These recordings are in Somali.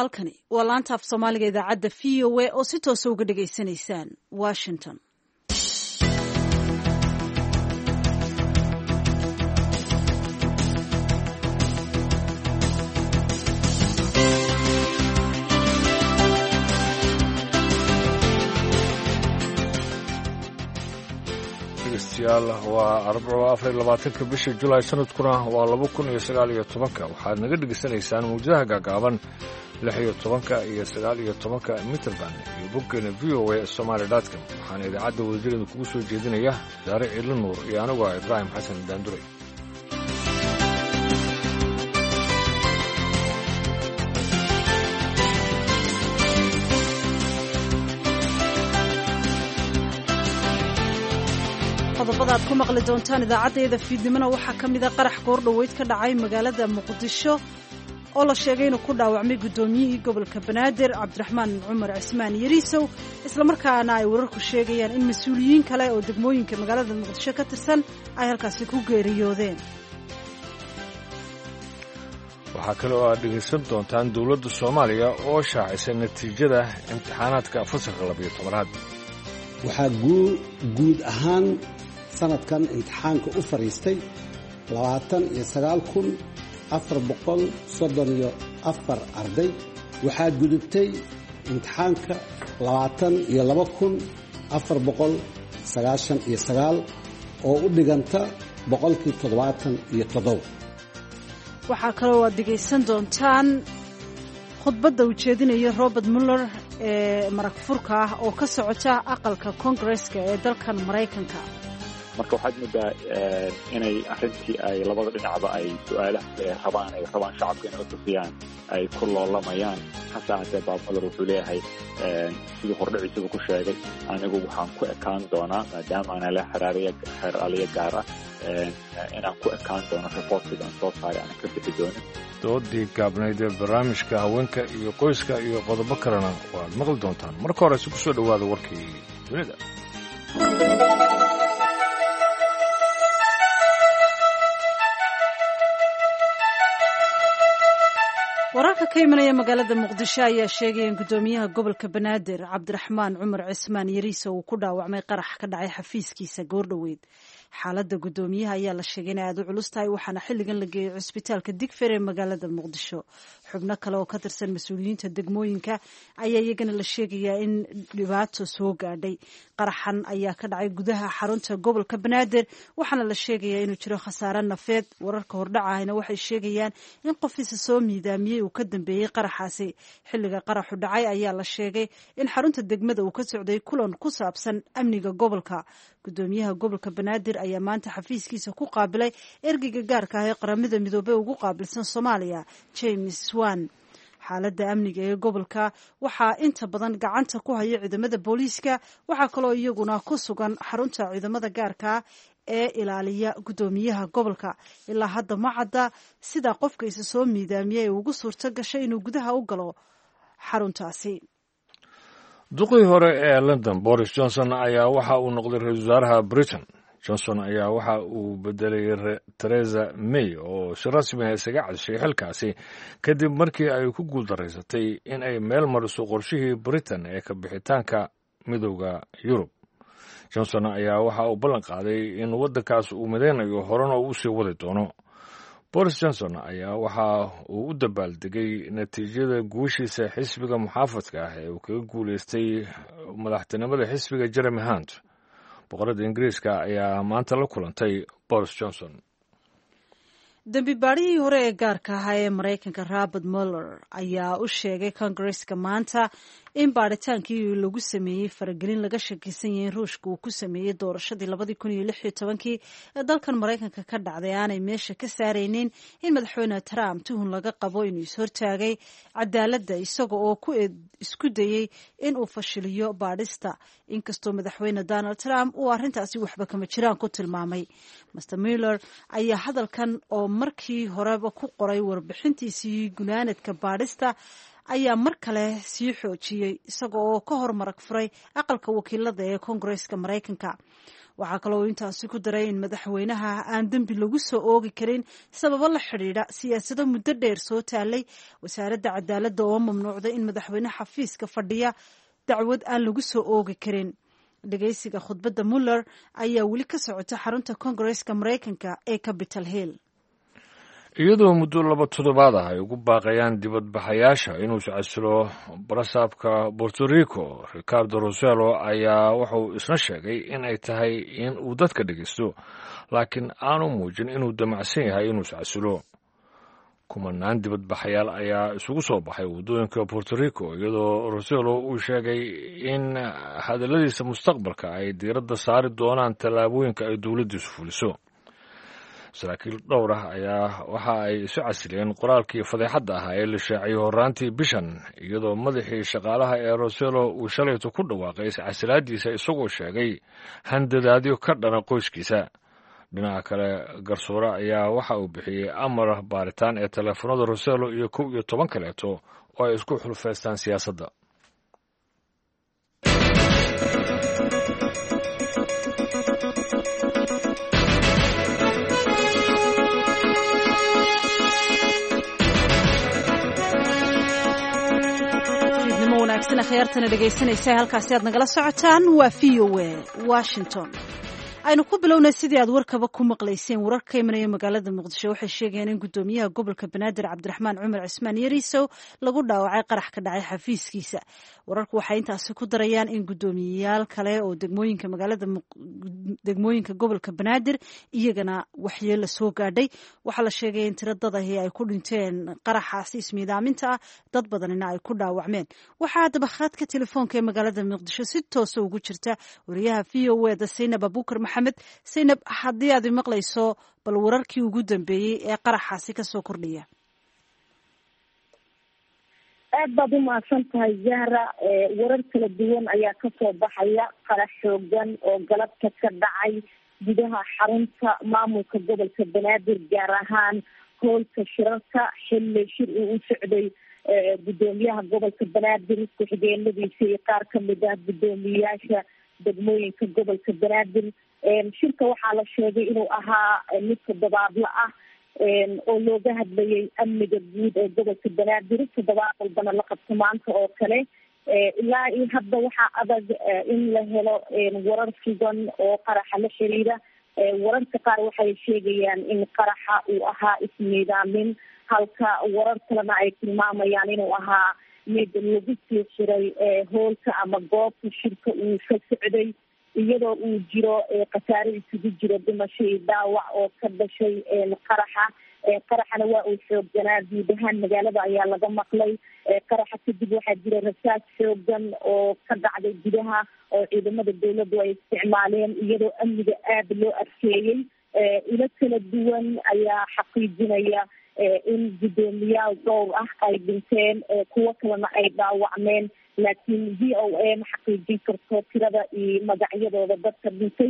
halkani waa laanta af soomaaliga idaacadda VOA oo si toosa uga dhagaysanaysaan Washington. waa 24 bisha Julaay sanadkuna waa 2019 waxaad naga dhageysanaysaan muujadaha gaagaaban 16 iyo 19 mitrband iyo boggeena voa.somali.com waxaana idaacadda wadajireeda kugu soo jeedinaya Daare Ciidla Nuur iyo anigu Ibraahim Xasan Daanduray. qodobada aad ku maqli doontaan idaacadeeda fiidnimona waxaa ka mid ah qarax goordhaweyd ka dhacay magaalada Muqdisho oo la sheegay inuu ku dhaawacmay gudoomiyihii gobolka Banaadir Cabdiraxmaan Cumar Cismaan Yariisow isla markaana ay wararku sheegayaan in mas'uuliyiin kale oo degmooyinka magaalada Muqdisho ka tirsan ay halkaasi ku geeriyoodeen. waxaa kale oo aad dhegaysan doontaan dowladda Soomaaliya oo shaacisay natiijada imtixaanaadka fasalka 12aad. waxaa guud ahaan sanadkan imtixaanka u fariistay 29434 arday. waxaa gudubtay imtixaanka 22499 oo u dhiganta 77%. waxaa kaloo aad dhegaysan doontaan khudbadda uu jeedinayo Robert Mueller ee marag furka ah oo ka socota aqalka Congress-ka ee dalkan Mareykanka. marka waxaad moodaa inay arrintii ay labada dhinacba ay su'aalaha rabaan shacabka inay tusiyaan ay ku loolamayaan hase haddee Bob Mueller wuxuu leeyahay sidii hordhiciisaba ku sheegay anigu waxaan ku ekaan doonaa maadaama aan la xeer aliya gaar ah inaan ku ekaan doono reportkiidan soo saaray aan ka bixi doonin. doodii gaabnayd ee barnaamijka haweenka iyo qoyska iyo qodobo kalena waad maqli doontaan. marka hore si ku soo dhawaada warkii dunida. wararka ka imanaya magaalada Muqdisho ayaa sheegay in gudoomiyaha gobolka Banaadir Cabdiraxmaan Cumar Cismaan Yariisow uu ku dhaawacmay qarax ka dhacay xafiiskiisa goordhaweyd. xaaladda gudoomiyaha ayaa la sheegay in aad u culus tahay waxaana xilligan la geeyay cisbitaalka Digfaar ee magaalada Muqdisho. xubno kale oo ka tirsan mas'uuliyiinta degmooyinka ayaa iyagana la sheegayaa in dhibaato soo gaadhay. qaraxan ayaa ka dhacay gudaha xarunta gobolka Banaadir waxaana la sheegayaa inuu jiro khasaare nafeed. wararka hordhacayna waxay sheegayaan in qofiisa soo miidaamiyey uu ka dambeeyay qaraxaasi. xilliga qaraxu dhacay ayaa la sheegay in xarunta degmada uu ka socday kulan ku saabsan amniga gobolka. gudoomiyaha gobolka Banaadir ayaa maanta xafiiskiisa ku qaabilay ergeyga gaarka ah ee qaramada midoobay ugu qaabilsan Soomaaliya James Wan. xaaladda amniga ee gobolka waxaa inta badan gacanta ku haya ciidamada booliiska. waxaa kaloo iyaguna ku sugan xarunta ciidamada gaarka ah ee ilaaliya gudoomiyaha gobolka. ilaa hadda ma cadda sida qofka isa soo miidaamiyay ugu suurto gashay inuu gudaha u galo xaruntaasi. duqii hore ee London Boris Johnson ayaa waxa uu noqday ra'iisul wasaaraha Britain. Johnson ayaa waxa uu bedelay Theresa May oo si rasmi ah isaga cadishay xilkaasi kadib markii ay ku guuldareysatay in ay meel mariso qorshihii Britain ee ka bixitaanka midowda Yurub. Johnson ayaa waxa uu ballan qaaday in waddankaas uu mideynayo horena uu sii wadi doono. Boris Johnson ayaa waxa uu u dabaaldegay natiijada guushiisa xisbiga muxaafadka ah ee uu kaga guuleystay madaxtinimada xisbiga Jeremy Hunt. boqorada Ingiriiska ayaa maanta la kulantay Boris Johnson. dambi baarihii hore ee gaarka ahaa ee Mareykanka Robert Mueller ayaa u sheegay Congress-ka maanta in baaritaankii lagu sameeyey faragelin laga shakisan yahay in Ruushka uu ku sameeyey doorashadii 2016 ee dalkan Mareykanka ka dhacday aanay meesha ka saaraynin in madaxweyne Trump tuhun laga qabo inuu ishortaagay cadaaladda isaga oo isku dayay in uu fashiliyo baadhista. inkastoo madaxweyne Donald Trump uu arrintaasi waxba kama jiraan ku tilmaamay. Mr. Mueller ayaa hadalkan oo markii horeba ku qoray warbixintiisii gunaanadka baadhista ayaa mar kale sii xoojiyey isaga oo ka hor marag furay aqalka wakiilada ee Congress-ka Mareykanka. waxaa kaloo intaasi ku daray in madaxweynaha aan dembi lagu soo oogi karin sababo la xidhiidha siyaasado muddo dheer soo taalay wasaaradda cadaaladda oo mamnuucday in madaxweyne xafiiska fadhiya dacwad aan lagu soo oogi karin. dhegeysiga khudbadda Mueller ayaa weli ka socota xarunta Koongareeska Mareykanka ee Capitol Hill. iyadoo muddo 2 toddobaad ah ay ugu baaqayaan dibadbaxayaasha inuu iscasilo barasaabka Puerto Rico Ricardo Rossello ayaa wuxuu isna sheegay in ay tahay in uu dadka dhegeysto laakiin aanu muujin inuu damacsan yahay inuu iscasilo. kumanaan dibadbaxayaal ayaa isugu soo baxay waddooyinka Puerto Rico iyadoo Rossello uu sheegay in hadalladiisa mustaqbalka ay diiradda saari doonaan tallaabooyinka ay dowladdiisu fuliso. saraakiil dhowr ah ayaa waxa ay isu casileen qoraalkii fadeexadda ahaa ee la shaaciyey horraantii bishan iyadoo madaxii shaqaalaha ee Rossello uu shalayto ku dhawaaqay iscasilaadiisa isagoo sheegay handadaadyo ka dhana qoyskiisa. dhinaca kale garsoore ayaa waxa uu bixiyey amar baaritaan ee taleefanada Rossello iyo 11 kaleeto oo ay isku xulfaystaan siyaasadda. wanaagsan khayartana dhegaysanaysa halkaasi aad nagala socotaan waa VOA Washington. aynu ku bilownay sidii aad warkaba ku maqlayseen wararka ka imanaya magaalada Muqdisho waxay sheegeen in gudoomiyaha gobolka Banaadir Cabdiraxmaan Cumar Cismaan Yariisow lagu dhaawacay qarax ka dhacay xafiiskiisa. wararku waxay intaasi ku darayaan in gudoomiyayaal kale oo degmooyinka gobolka Banaadir iyagana waxyeello soo gaadhay. waxaa la sheegay in tiradadahi ay ku dhinteen qaraxaasi ismiidaaminta ah dad badanina ay ku dhaawacmeen. waxaa hadaba khadka telefoonka ee magaalada Muqdisho si toos ah ugu jirta wariyaha VOA da Saynab Abuukar Maxamed. Saynab, haddii aad maqlayso bal wararkii ugu dambeeyey ee qaraxaasi ka soo kordhaya. aad baad u mahadsan tahay Zahra. warar kala duwan ayaa kasoo baxaya qarax xoogan oo galabta ka dhacay gudaha xarunta maamulka gobolka Banaadir gaar ahaan hoolka shirarka xilli shir uu u socday gudoomiyaha gobolka Banaadir ku-xigeenadiisa iyo qaar kamid ah gudoomiyayaasha degmooyinka gobolka Banaadir. shirka waxaa la sheegay inuu ahaa mid toddobaadle ah oo looga hadlayay amniga guud ee gobolka Banaadir. toddobaad walbana la qabto maanta oo kale. ilaa iyo hadda waxaa adag in la helo warar sugan oo qaraxa la xiriira. wararka qaar waxay sheegayaan in qaraxa uu ahaa ismiidaamin halka warar kalena ay tilmaamayaan inuu ahaa mid lagu sii xiray hoolka ama goobta shirka uu ka socday iyadoo uu jiro khasaare isugu jiro dhimasho iyo dhaawac oo ka dhashay qaraxa. qaraxana waa uu xoogganaa guud ahaan magaalada ayaa laga maqlay. qaraxa kadib waxaa jira rasaas xoogan oo ka dhacday gudaha oo ciidamada dawladdu ay isticmaaleen iyadoo amniga aada loo adkeeyey. ilo kala duwan ayaa xaqiijinaya in gudoomiyaal dhowr ah ay dhinteen kuwo kalena ay dhaawacmeen laakiin VOA ma xaqiijin karto tirada iyo magacyadooda dadka dhintay.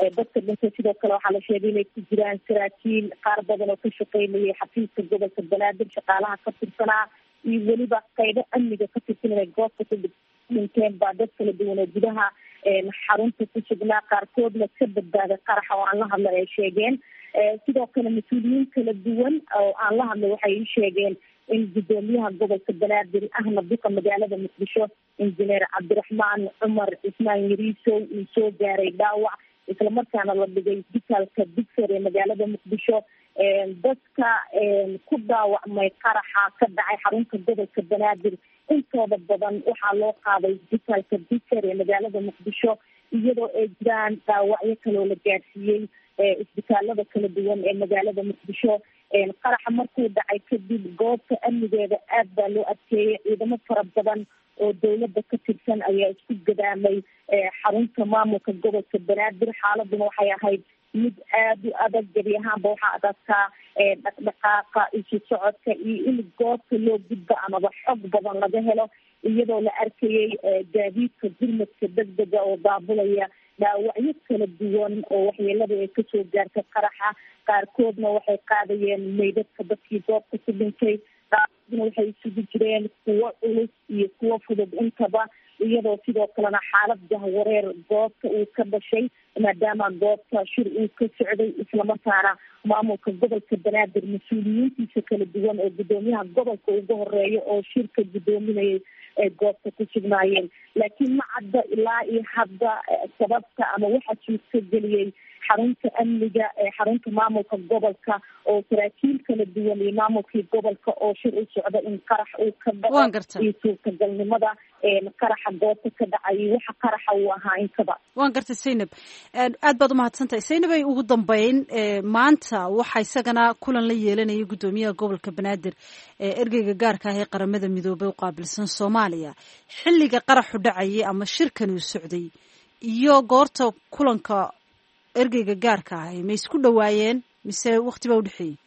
sidoo kale waxaa la sheegay inay ku jiraan saraakiil qaar badan oo ka shaqeynayay xafiiska gobolka Banaadir shaqaalaha ka tirsanaa iyo weliba qaybo amniga ka tirsan inay goobta ku dhinteen baa dad kala duwan oo gudaha xarunta ku sugnaa qaarkoodna ka badbaaday qaraxa oo aan la hadlay ay sheegeen. sidoo kale mas-uuliyiin kala duwan oo aan la hadlay waxay sheegeen in gudoomiyaha gobolka Banaadir ahna duqa magaalada Muqdisho injineer Cabdiraxmaan Cumar Cismaan Yariisow uu soo gaaray dhaawac isla markaana la dhigay isbitaalka Digfeer ee magaalada Muqdisho. dadka ku dhaawacmay qaraxa ka dhacay xarunta gobolka Banaadir intooda badan waxaa loo qaaday isbitaalka Digfeer ee magaalada Muqdisho iyadoo ay jiraan dhaawacyo kaloo la gaarsiiyey isbitaalada kala duwan ee magaalada Muqdisho. qaraxa markuu dhacay kadib goobta amnigeeda aad baa loo adkeeyey. ciidamo fara badan oo dawladda ka tirsan ayaa isku gadaamay xarunta maamulka gobolka Banaadir. xaaladuna waxay ahayd mid aada u adag. gebi ahaanba waxaa adagtaa dhaqdhaqaaqa isu socodka iyo in goobta loo gudbo amaba xog badan laga helo iyadoo la arkayay gaadiidka gurmadka degdega oo daabulaya dhaawacyo kala duwan oo waxyeelada ay kasoo gaartay qaraxa. qaarkoodna waxay qaadayeen meydadka dadkii goobta ku dhintay. qaarkoodna waxay isugu jireen kuwo culus iyo kuwo fudud intaba. iyadoo sidoo kalena xaalad jahwareer goobta uu ka dhashay maadaama goobta shir uu ka socday islamarkaana maamulka gobolka banaadir mas-uuliyiintiisa kala duwan oo gudoomiyaha gobolka uga horeeya oo shirka gudoominayay ay goobta ku sugnaayeen laakiin ma cadda ilaa iyo hadda sababta ama waxa suurtageliyey xarunta amniga ee xarunta maamulka gobolka oo saraakiil kala duwan iyo maamulkii gobolka oo shir u socda in qarax uu ka dhaco iyo suurtagalnimada qaraxa goobta ka dhacay waxa qaraxa uu ahaa inkaba waan gartay Zainab aad baad u mahadsantahay Zainab ay ugu dambeyn maanta waxa isagana kulan la yeelanayay gudoomiyaha gobolka Banaadir ergeyga gaarka ah ee qaramada midoobay u qaabilsan Soomaaliya xilliga qaraxu dhacay ama shirkan uu socday iyo goorta kulanka ergeyga gaarka ah ma isku dhawaayeen mise waqti baa u dhaxeeyay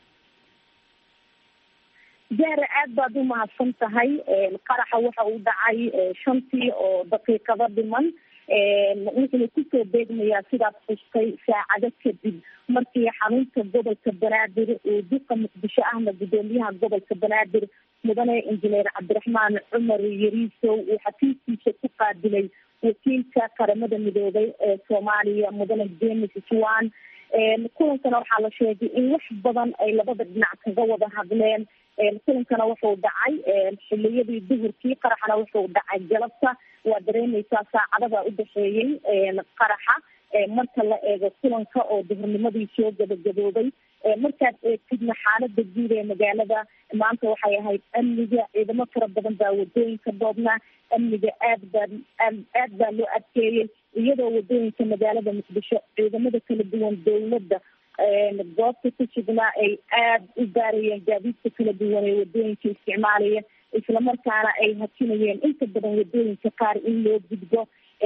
gaar aad baad u mahadsan tahay qaraxa waxa uu dhacay 5 oo daqiiqado dhiman wuxuu kusoo beegmayaa sidaad xustay saacado kadib markii xarunta gobolka Banaadir uu duqa Muqdisho ahna gudoomiyaha gobolka Banaadir mudane injineer Cabdiraxmaan Cumar Yariisow uu xafiiskiisa ku qaabilay wakiilka qaramada midoobay ee Soomaaliya mudane James Swan kulankana waxaa la sheegay in wax badan ay labada dhinac kaga wada hadleen kulankana wuxuu dhacay xilliyadii duhurkii qaraxana wuxuu dhacay galabta waa dareemaysaa saacadada u dhaxeeyey qaraxa marka la eego kulanka oo duhurnimadii soo gabagaboobay markaad eegtidna xaalada guud ee magaalada maanta waxay ahayd amniga ciidamo fara badan baa wadooyinka dhoobnaa amniga aad baa loo adkeeyey iyadoo wadooyinka magaalada Muqdisho ciidamada kala duwan dowladda goobta ku sugnaa ay aad u baarayeen gaadiidka kala duwan ee wadooyinka isticmaalaya islamarkaana ay hakinayeen inta badan wadooyinka qaar in loo gudbo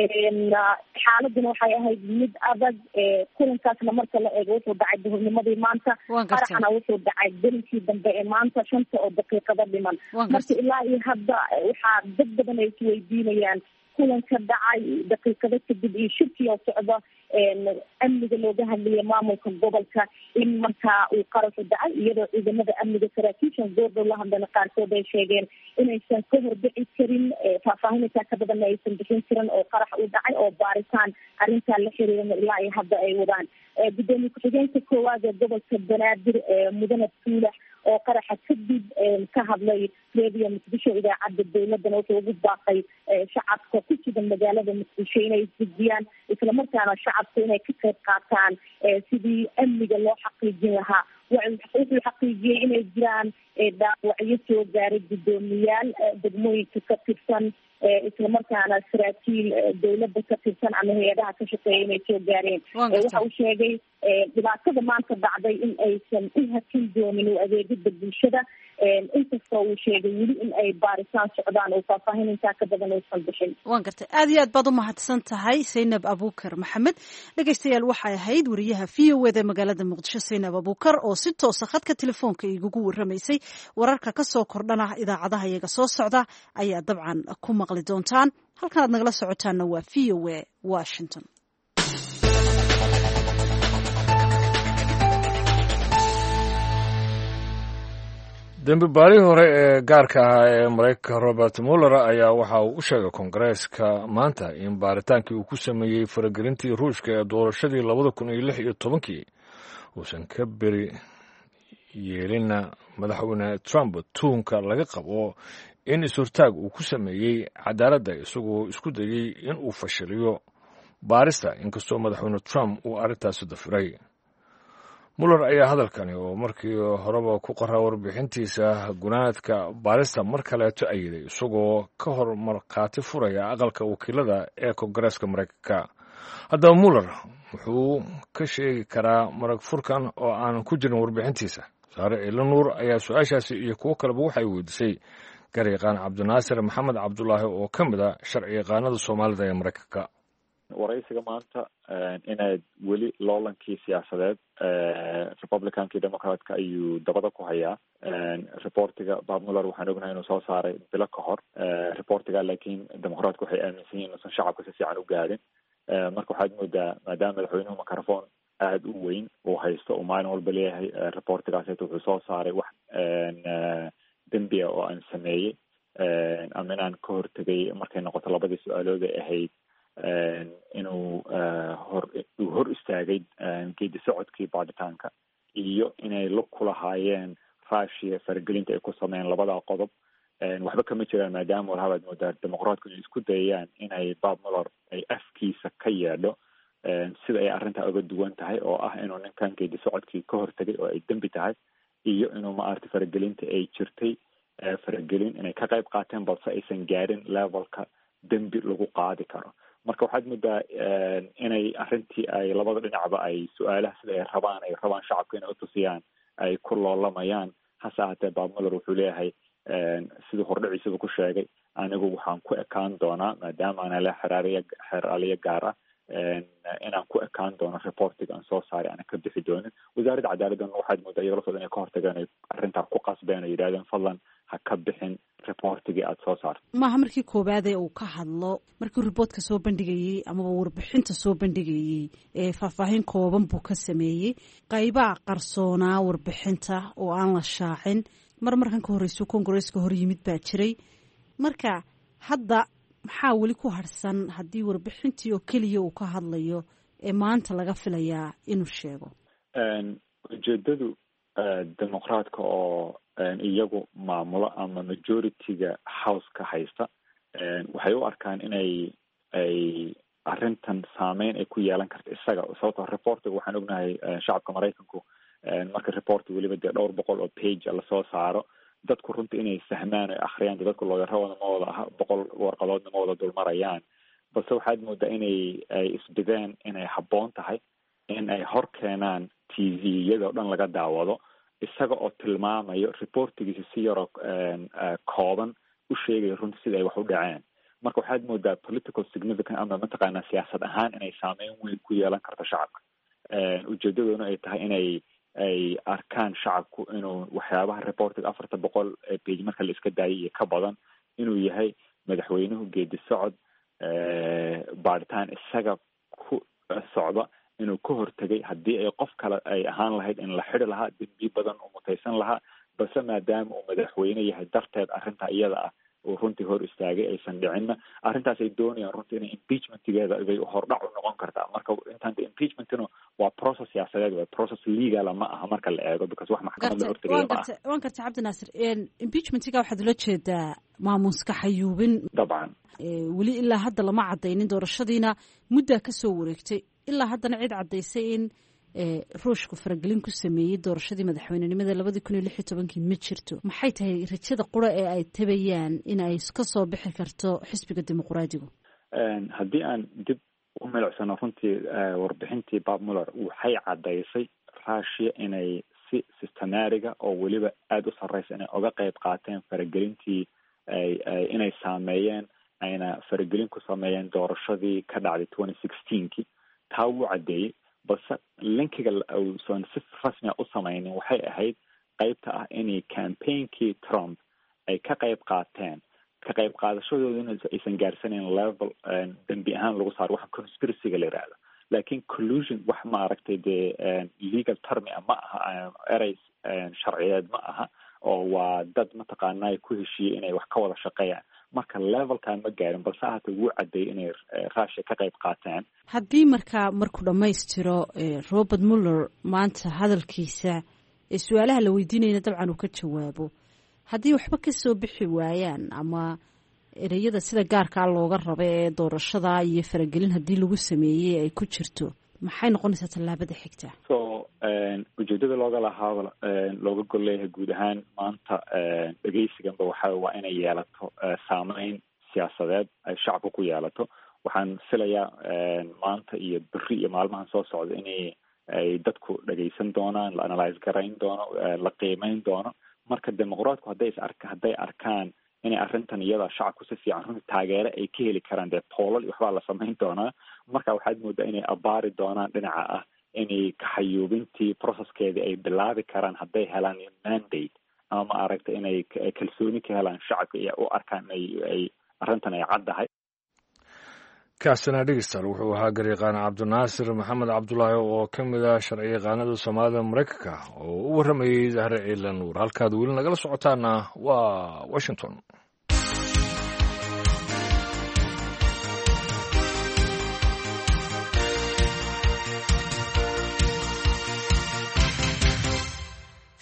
xaaladuna waxay ahayd mid adag kulankaasna marka la eego wuxuu dhacay duhurnimadii maanta qaraxana wuxuu dhacay berinkii dambe ee maanta 5 oo daqiiqado dhiman marka ilaa iyo hadda waxaa dad badan ay isweydiinayaan kulanka dhacay daqiiqado kadib iyo shirkii oo socda amniga looga hadlayay maamulka gobolka in markaa uu qaraxu dhacay iyadoo ciidamada amniga saraakiishan goordhow la hadlana qaarkood ay sheegeen inaysan ka horbici karin faahfaahinaysaa ka badanna aysan bixin karin oo qarax uu dhacay oo baaritaan arrintaa la xiriirana ilaa iyo hadda ay wadaan gudoomiye ku-xigeenka koowaad ee gobolka Banaadir mudane Tuulax oo qaraxa kadib ka hadlay radio Muqdisho idaacadda dowladana wuxuu ugu baaqay shacabka ku sugan magaalada Muqdisho inay isdejiyaan islamarkaana shacabku inay ka qayb qaataan sidii amniga loo xaqiijin lahaa wuxuu xaqiijiyey inay jiraan dhaawacyo soo gaaray gudoomiyaal degmooyinka ka tirsan islamarkaana saraakiil dowladda ka tirsan ama hay-adaha ka shaqeeya inay soo gaareen waxa uu sheegay dhibaatada maanta dhacday in aysan u hakin doonin u adeegida bulshada inkastoo uu sheegay weli in ay baaritaan socdaan oo faahfaahin intaa ka badan aysan bixin waan gartay aad iyo aad baad u mahadsan tahay Zainab Abuukar Maxamed dhegeystayaal waxay ahayd wariyaha VOA ee magaalada Muqdisho Zainab Abuukar oo si toos ah khadka telefoonka igu waramaysay wararka ka soo kordhana idaacadaha iyaga soo socda ayaa dabcan ku maqli doontaan halkan aad nagala socotaana waa VOA Washington dembi baarihii hore ee gaarka ahaa ee maraykanka Robert Mueller ayaa waxa uu u sheegay Koongareeska maanta in baaritaankii uu ku sameeyey faragelintii Ruushka ee doorashadii 2016 uusan ka beri yeelina madaxweyne Trump tuunka laga qabo in is-hortaag uu ku sameeyey cadaaladda isagoo isku dayey in uu fashiliyo baarista inkastoo madaxweyne Trump uu arrintaasi dafiray Mueller ayaa hadalkani oo markii horeba ku qoraa warbixintiisa gunaanadka baarista mar kaleeto ayiday isagoo ka hor markhaati furaya aqalka wakiilada ee Koongareeska Mareykanka haddaba Mueller wuxuu ka sheegi karaa marag furkan oo aan ku jirin warbixintiisa Saare Ilanuur ayaa su-aashaasi iyo kuwo kaleba waxay weydiisay garyaqaan Cabdinaasir Maxamed Cabdulaahi oo ka mid ah sharci yaqaanada Soomaalida ee Mareykanka waraysiga maanta inaad weli loolankii siyaasadeed republicankii democratka ayuu dabada ku hayaa reportiga Bob Mueller waxaan ognahay inuu soo saaray bilo ka hor reportiga laakiin democratka waxay aaminsan yihiin inuusan shacabka si fiican u gaadhin marka waxaad moodaa maadaama madaxweynuhu microphone aada u weyn uu haysto uu maalin walba leeyahay reportigaas wuxuu soo saaray wax dembiya oo aan sameeyey ama inaan ka hortegay markay noqoto labadii su-aalood ay ahayd inuu hor istaagay geedi socodkii baadhitaanka iyo inay lug ku lahaayeen Russia faragelinta ay ku sameeyeen labada qodob. waxba kama jiraan maadaama warhabaad moodaa dimuqraadku inay isku dayayaan inay Bob Mueller ay afkiisa ka yeedho sida ay arrintaa uga duwan tahay oo ah inuu ninkan geedi socodkii ka hortegay oo ay dembi tahay iyo inuu maaragtay faragelinta ay jirtay faragelin inay ka qayb qaateen balse aysan gaarin levelka dembi lagu qaadi karo. marka waxaad moodaa inay arrintii ay labada dhinacba ay su-aalaha sida ay rabaan shacabka inay utusiyaan ay ku loolamayaan. hase ahaatee Bob Mueller wuxuu leeyahay siduu hordhiciisaba ku sheegay anigu waxaan ku ekaan doonaa maadaama ana le xeraaliye gaar ah inaan ku ekaan doono reportiga aan soo saaray ana ka bixi doonin. wasaaradda cadaaladana waxaad moodaa iyaga laftooda inay ka hortageen ay arrintaa ku qasbeen oo yidhahdeen fadlan ha ka bixin reportigii aada soo saarto. maaha markii koowaadee uu ka hadlo markii riboortka soo bandhigayey amaba warbixinta soo bandhigayey faahfaahin kooban buu ka sameeyey qaybaa qarsoonaa warbixinta oo aan la shaacin markan ka horreysuu kongareeska hor yimid baa jiray. marka hadda maxaa weli ku harsan haddii warbixintii oo keliya uu ka hadlayo ee maanta laga filayaa inuu sheego? ujeedadu dimuqraadka oo iyagu maamulo ama majority-ga house-ka haysta waxay u arkaan ay arrintan saameyn ay ku yeelan karta isaga sababtoo reportiga waxaan ognahay shacabka maraykanku marka reporti weliba dee 200 oo page lasoo saaro dadku runtii inay fahmaan o akhriyaan dadku looyarawadana ma wada aha 100 warqadoodna ma wada dulmarayaan balse waxaad moodaa ay isbideen inay habboon tahay in ay hor keenaan TV-yada dhan laga daawado isaga oo tilmaamayo reportigiisa si yaroo kooban u sheegaya runtii sida ay wax u dhaceen. marka waxaad moodaa political significant ama mataqaanaa siyaasad ahaan inay saameyn weyn ku yeelan karto shacabka. ujeedadoona ay tahay ay arkaan shacabku inuu waxyaabaha reportiga 400 page marka la iska daayay iyo ka badan inuu yahay madaxweynuhu geedi socod baaritaan isaga ku socda inuu ka hortegay haddii ay qof kale ay ahaan lahayd in la xidhi lahaa dembi badan uu mutaysan lahaa balse maadaama uu madaxweyne yahay darteed arrintaa iyada ah uu runtii hor istaagay aysan dhicinna arrintaas ay doonayaan runtii inay impeachmentigeeda bay hordhac u noqon kartaa. marka intaan impeachmentinu waa process siyaasadeed waa process legala ma aha marka la eego because wax maxkamad la hortegaya ma aha. waan gartay cabdinaasir impeachmentiga waxaad ula jeedaa maamuska xayuubin dabcan weli ilaa hadda lama cadaynin doorashadiina muddaa kasoo wareegtay ilaa haddana cid caddaysay in ruushku faragelin ku sameeyey doorashadii madaxweynenimada 2016 ma jirto. maxay tahay rajada qura ee ay tabayaan in ay ka soo bixi karto xisbiga dimuqraadigu? haddii aan dib u milicsano runtii warbixintii Bob Mueller waxay caddaysay Russia inay si systematiga oo weliba aada u sarreysa inay uga qayb qaateen faragelintii inay saameeyeen ayna faragelin ku sameeyeen doorashadii ka dhacday 2016 taa wuu caddeeyey balse linkiga uusan si rasmiya u samaynin waxay ahayd qaybta ah inay campaignki Trump ay ka qayb qaateen ka qayb qaadashadooduna aysan gaarsaneyn level dembi ahaan lagu saaro waxa conspiracy-ga la yidhaahdo laakiin collusion wax ma aragtay dee legal term ma aha erey sharciyeed ma aha oo waa dad mataqaanaa ku heshiiyey inay wax ka wada shaqeeyaan marka levelkan ma gaarin balse hata wuu caddeeyey inay Russia ka qayb qaateen. haddii markuu dhammaystiro Robert Mueller maanta hadalkiisa su-aalaha la weydiinayna dabcan uu ka jawaabo haddii waxba ka soo bixi waayaan ama ereyada sida gaarkaa looga raba ee doorashada iyo faragelin haddii lagu sameeyey ay ku jirto maxay noqonaysaa tallaabada xigta? so ujeedada looga gol leeyahay guud ahaan maanta dhegeysiganba waa inay yeelato saameyn siyaasadeed ay shacabka ku yeelato. waxaan filayaa maanta iyo beri iyo maalmahan soo socda inay ay dadku dhegeysan doonaan la analyse garayn doono la qiimeyn doono marka dimuqraadku hadday arkaan inay arrintan iyada shacabku si fiican runtii taageere ay ka heli karaan dee poolal iyo waxbaa la samayn doonaa marka waxaad moodaa inay abaari doonaan dhinaca ah inay kaxayuubintii processkeedii ay bilaabi karaan hadday helaan mandate ama ma aragta inay kalsooni ka helaan shacabka iyo u arkaan ay arrintan ay caddahay. kaasina dhegeystayaal wuxuu ahaa garyaqaan cabdinaasir maxamed cabdulaahi oo ka mid ah sharciyaqaanada soomaalida maraykanka oo u warramayey zahre ciilan nuur halkaad weli nagala socotaana waa Washington.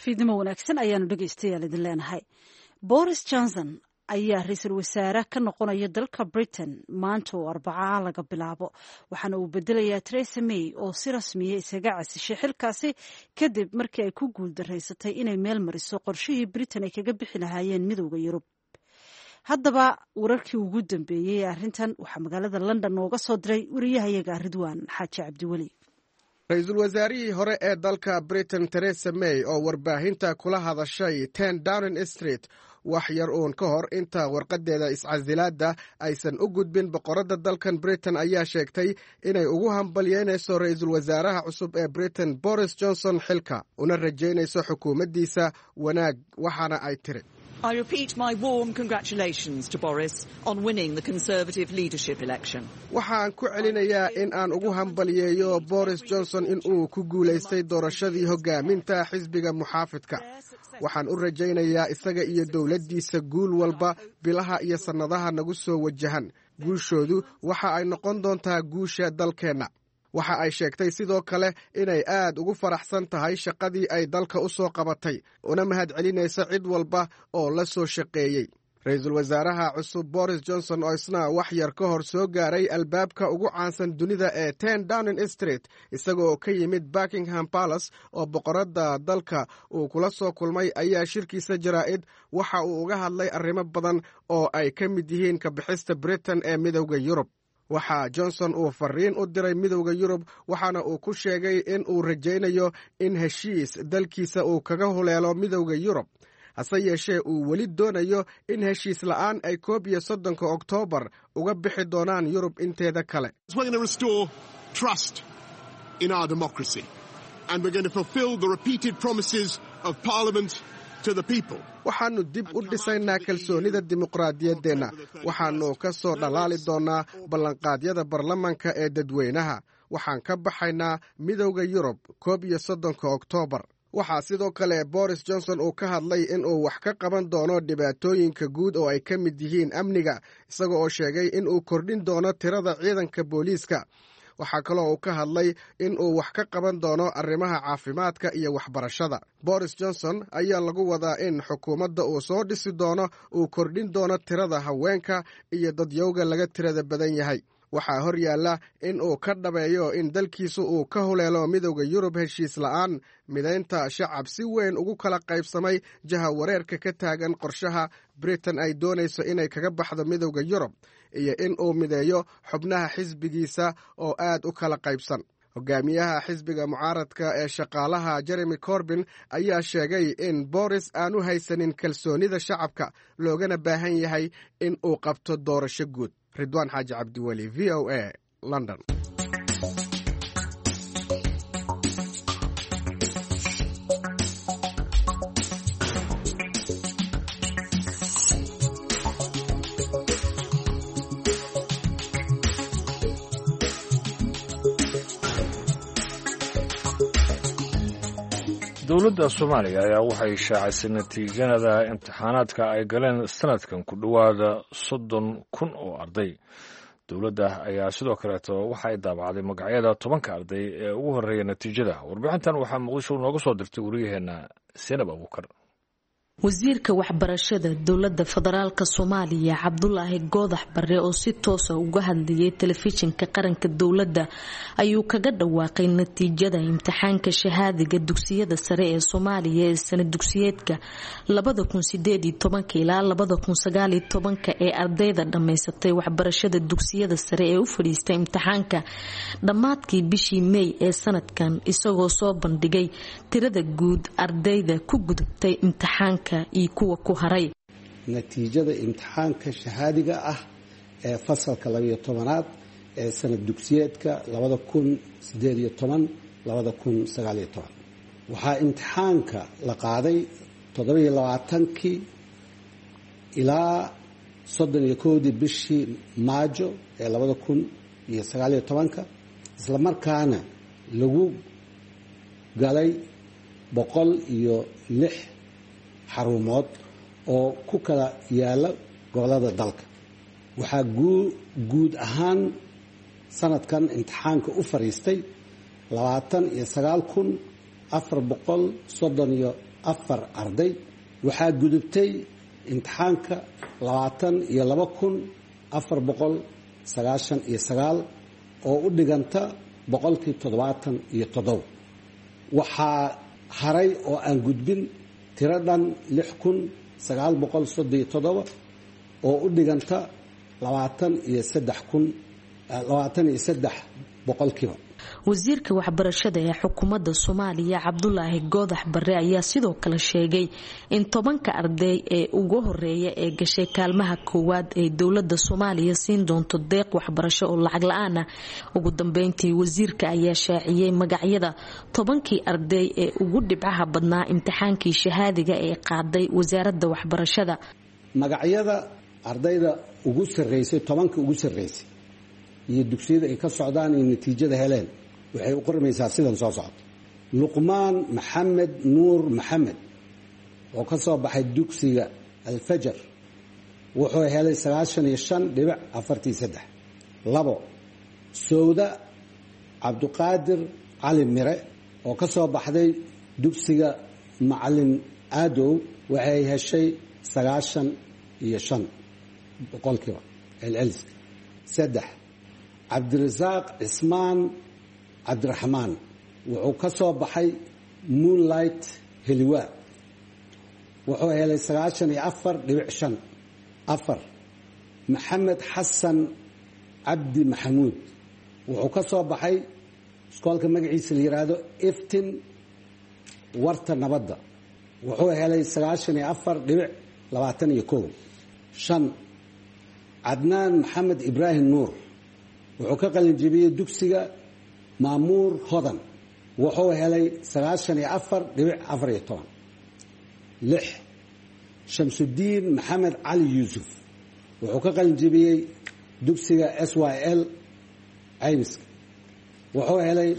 fiidnimo wanaagsan ayaanu dhegaystayaal idin leenahay. Boris Johnson ayaa ra-iisul wasaare ka noqonaya dalka Britain maanta oo Arbacaa laga bilaabo, waxaana uu bedelayaa Theresa May oo si rasmiya isaga casishay xilkaasi kadib markii ay ku guuldareysatay inay meel mariso qorshihii Britain ay kaga bixi lahaayeen midowda Yurub. Haddaba wararkii ugu dambeeyey ee arrintan waxaa magaalada London nooga soo diray wariyahayaga Ridwaan Xaaji Cabdiweli. ra-iisul wasaarihii hore ee dalka Britain Theresa May oo warbaahinta kula hadashay 10 Downing Street wax yar uun ka hor inta warqadeeda iscasilaadda aysan u gudbin boqoradda dalkan Britain ayaa sheegtay inay ugu hambalyeynayso ra-iisul wasaaraha cusub ee Britain Boris Johnson xilka una rajaynayso xukuumaddiisa wanaag, waxaana ay tiri I repeat my warm congratulations to Boris on winning the Conservative leadership election. Waxaan ku celinayaa in aan ugu hambalyeeyo Boris Johnson in uu ku guulaystay doorashadii hogaaminta xisbiga muxaafidka. Waxaan u rajaynayaa isaga iyo dowladdiisa guul walba bilaha iyo sannadaha nagu soo wajahan. Guushoodu waxa ay noqon doontaa guusha dalkeenna. Waxa ay sheegtay sidoo kale inay aad ugu faraxsan tahay shaqadii ay dalka u soo qabatay, una mahadcelinaysa cid walba oo la soo shaqeeyey. ra-iisul wasaaraha cusub Boris Johnson oo isna wax yar ka hor soo gaaray albaabka ugu caansan dunida ee 10 Downing Street isaga oo ka yimid Buckingham Palace oo boqoradda dalka uu kula soo kulmay ayaa shirkiisa jaraa'id waxa uu uga hadlay arrimo badan oo ay ka mid yihiin ka bixista Britain ee midowda Yurub. Waxaa Johnson uu fariin u diray midowda Yurub waxaana uu ku sheegay in uu rajaynayo in heshiis dalkiisa uu kaga huleelo midowda Yurub, hase yeeshee uu weli doonayo in heshiis la'aan ay 31 Oktoobar uga bixi doonaan Yurub inteeda kale. Waxaannu dib u dhisaynaa kalsoonida dimuqraadiyaddeenna, waxaannu ka soo dhalaali doonnaa ballanqaadyada baarlamanka ee dadweynaha. Waxaan ka baxaynaa midowda Yurub 31 Oktoobar. Waxaa sidoo kale Boris Johnson uu ka hadlay in uu wax ka qaban doono dhibaatooyinka guud oo ay ka mid yihiin amniga, isaga oo sheegay in uu kordhin doono tirada ciidanka booliiska. Waxaa kaloo uu ka hadlay in uu wax ka qaban doono arrimaha caafimaadka iyo waxbarashada. Boris Johnson ayaa lagu wadaa in xukuumadda uu soo dhisi doono uu kordhin doono tirada haweenka iyo dadyowga laga tirada badan yahay. Waxaa hor yaalla in uu ka dhabeeyo in dalkiisu uu ka huleelo midowda Yurub heshiis la'aan, midaynta shacab si weyn ugu kala qaybsamay jaha wareerka ka taagan qorshaha Britain ay doonayso inay kaga baxdo midowda Yurub, iyo in uu mideeyo xubnaha xisbigiisa oo aad u kala qaybsan. Hogaamiyaha xisbiga mucaaradka ee shaqaalaha Jeremy Corbyn ayaa sheegay in Boris aanu haysanin kalsoonida shacabka, loogana baahan yahay in uu qabto doorasho guud. Ridwaan Xaaji Cabdiweli, VOA, London. dowladda Soomaaliya ayaa waxay shaacisay natiijada imtixaanaadka ay galeen sanadkan ku dhowaada 30,000 oo arday. Dowladda ayaa sidoo kaleeto waxa ay daabacday magacyada 10 arday ee ugu horeeya natiijada. Warbixintan waxaa Muqdisho nooga soo dirtay wariyaheena Seenab Abuukar. wasiirka waxbarashada dowladda federaalka Soomaaliya Cabdullaahi Goodax Barre oo si toos ah uga hadlayay telefishinka qaranka dowladda ayuu kaga dhawaaqay natiijada imtixaanka shahaadiga dugsiyada sare ee Soomaaliya ee sanad dugsiyeedka 2018 ilaa 2019 ee ardayda dhameysatay waxbarashada dugsiyada sare ee u fadhiistay imtixaanka dhamaadkii bishii May ee sanadkan, isagoo soo bandhigay tirada guud ardayda ku gudubtay imtixaanka iyo kuwa ku haray. natiijada imtixaanka shahaadiga ah ee fasalka 12aad ee sanad dugsiyeedka 2018-2019 waxaa imtixaanka la qaaday 27 ilaa 31 bishii Maajo ee 2019 isla markaana lagu galay 106 xarumood oo ku kala yaala gobolada dalka. waxaa guud ahaan sanadkan imtixaanka u fariistay 29,434 4 arday waxaa gudubtay imtixaanka 22,499 oo u dhiganta 77%. waxaa haray oo aan gudbin tiro dhan 6,937 oo u dhiganta 23%. wasiirka waxbarashada ee xukuumadda Soomaaliya Cabdulaahi Goodax Barre ayaa sidoo kale sheegay in 10 arday ee ugu horeeya ee gashay kaalmaha koowaad ee dawladda Soomaaliya siin doonto deeq waxbarasho oo lacag la'aan ah. ugu dambeyntii wasiirka ayaa shaaciyay magacyada 10 arday ee ugu dhibcaha badnaa imtixaankii shahaadiga ee qaaday wasaaradda waxbarashada. magacyada ardayda ugu sareysay 10 ugu sareysay iyo dugsiyada ay ka socdaan in natiijada heleen waxay u qormaysaa sidan soo socota: Luqmaan Maxamed Nuur Maxamed oo ka soo baxay dugsiga Al-Fajr wuxuu helay 95.43. 2 Sawda Cabduqaadir Cali Mire oo ka soo baxday dugsiga Macalin Aadow waxay heshay 95%. العلسك. 3 cabdirasaaq cismaan cabdiraxmaan wuxuu ka soo baxay Moonlight Heliwa wuxuu helay 94.5. 4 maxamed xasan cabdi maxamuud wuxuu ka soo baxay iskoolka magaciisa la yiraahdo Iftin warta nabadda wuxuu helay 94.21. 5 cadnaan maxamed ibraahim nuur wuxuu ka qalin jebiyey dugsiga Maamuur Hodan wuxuu helay 94.14. 6 Shamsuddin Maxamed Cali Yuusuf wuxuu ka qalin jebiyey dugsiga SYL Aymiska wuxuu helay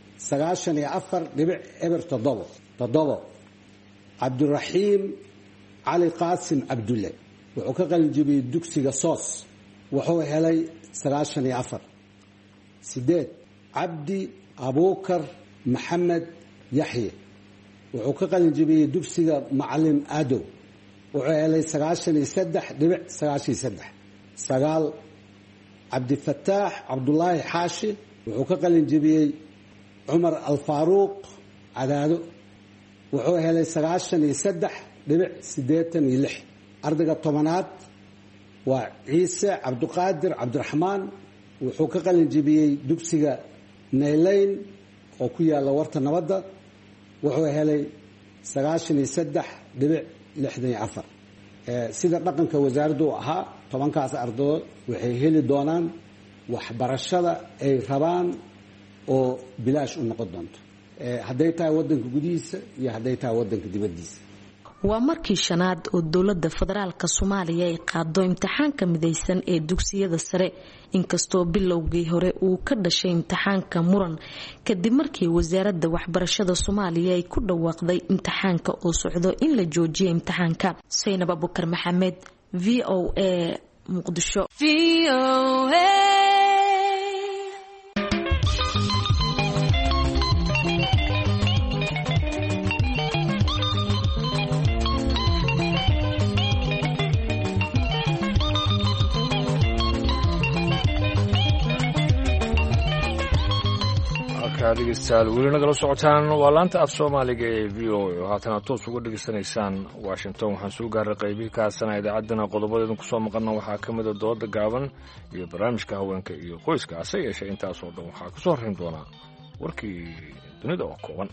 94.7. 7 Cabdiraxiim Cali Qaasim Cabdulle wuxuu ka qalin jebiyey dugsiga Soos wuxuu helay 94. 8 Cabdi Abuukar Maxamed Yaxye wuxuu ka qalin jebiyey dugsiga Macalin Aadow wuxuu helay 93.93. 9 Cabdifataax Cabdulaahi Xaashi wuxuu ka qalin jebiyey Cumar Alfaaruuq Cadaado wuxuu helay 93.86. ardayga 10aad waa Ciise Cabduqaadir Cabdiraxmaan wuxuu ka qalin jebiyey dugsiga Naylayn oo ku yaala warta nabadda wuxuu helay 93.64. sida dhaqanka wasaaraddu ahaa 10kaas ardayood waxay heli doonaan waxbarashada ay rabaan oo bilaash u noqon doonto hadday tahay wadanka gudihiisa iyo hadday tahay wadanka dibadiisa. waa markii shanaad oo dawladda federaalka Soomaaliya ay qaado imtixaanka midaysan ee dugsiyada sare inkastoo bilowgii hore uu ka dhashay imtixaanka muran kadib markii wasaaradda waxbarashada Soomaaliya ay ku dhawaaqday imtixaanka oo socdo in la joojiyo imtixaanka. Saynab Abubakar Maxamed VOA Muqdisho. dhegeystayaal weli nagala socotaan waa laanta af Soomaaliga ee VOA oo haatan toos uga dhageysanaysaan Washington. waxaan soo gaaray qaybihii kaasana idaacaddana qodobadeedan ku soo maqalna waxaa ka mid ah dooda gaaban iyo barnaamijka haweenka iyo qoyska. hase yeeshee intaas oo dhan waxaa kusoo horreyn doonaa warkii dunida oo kooban.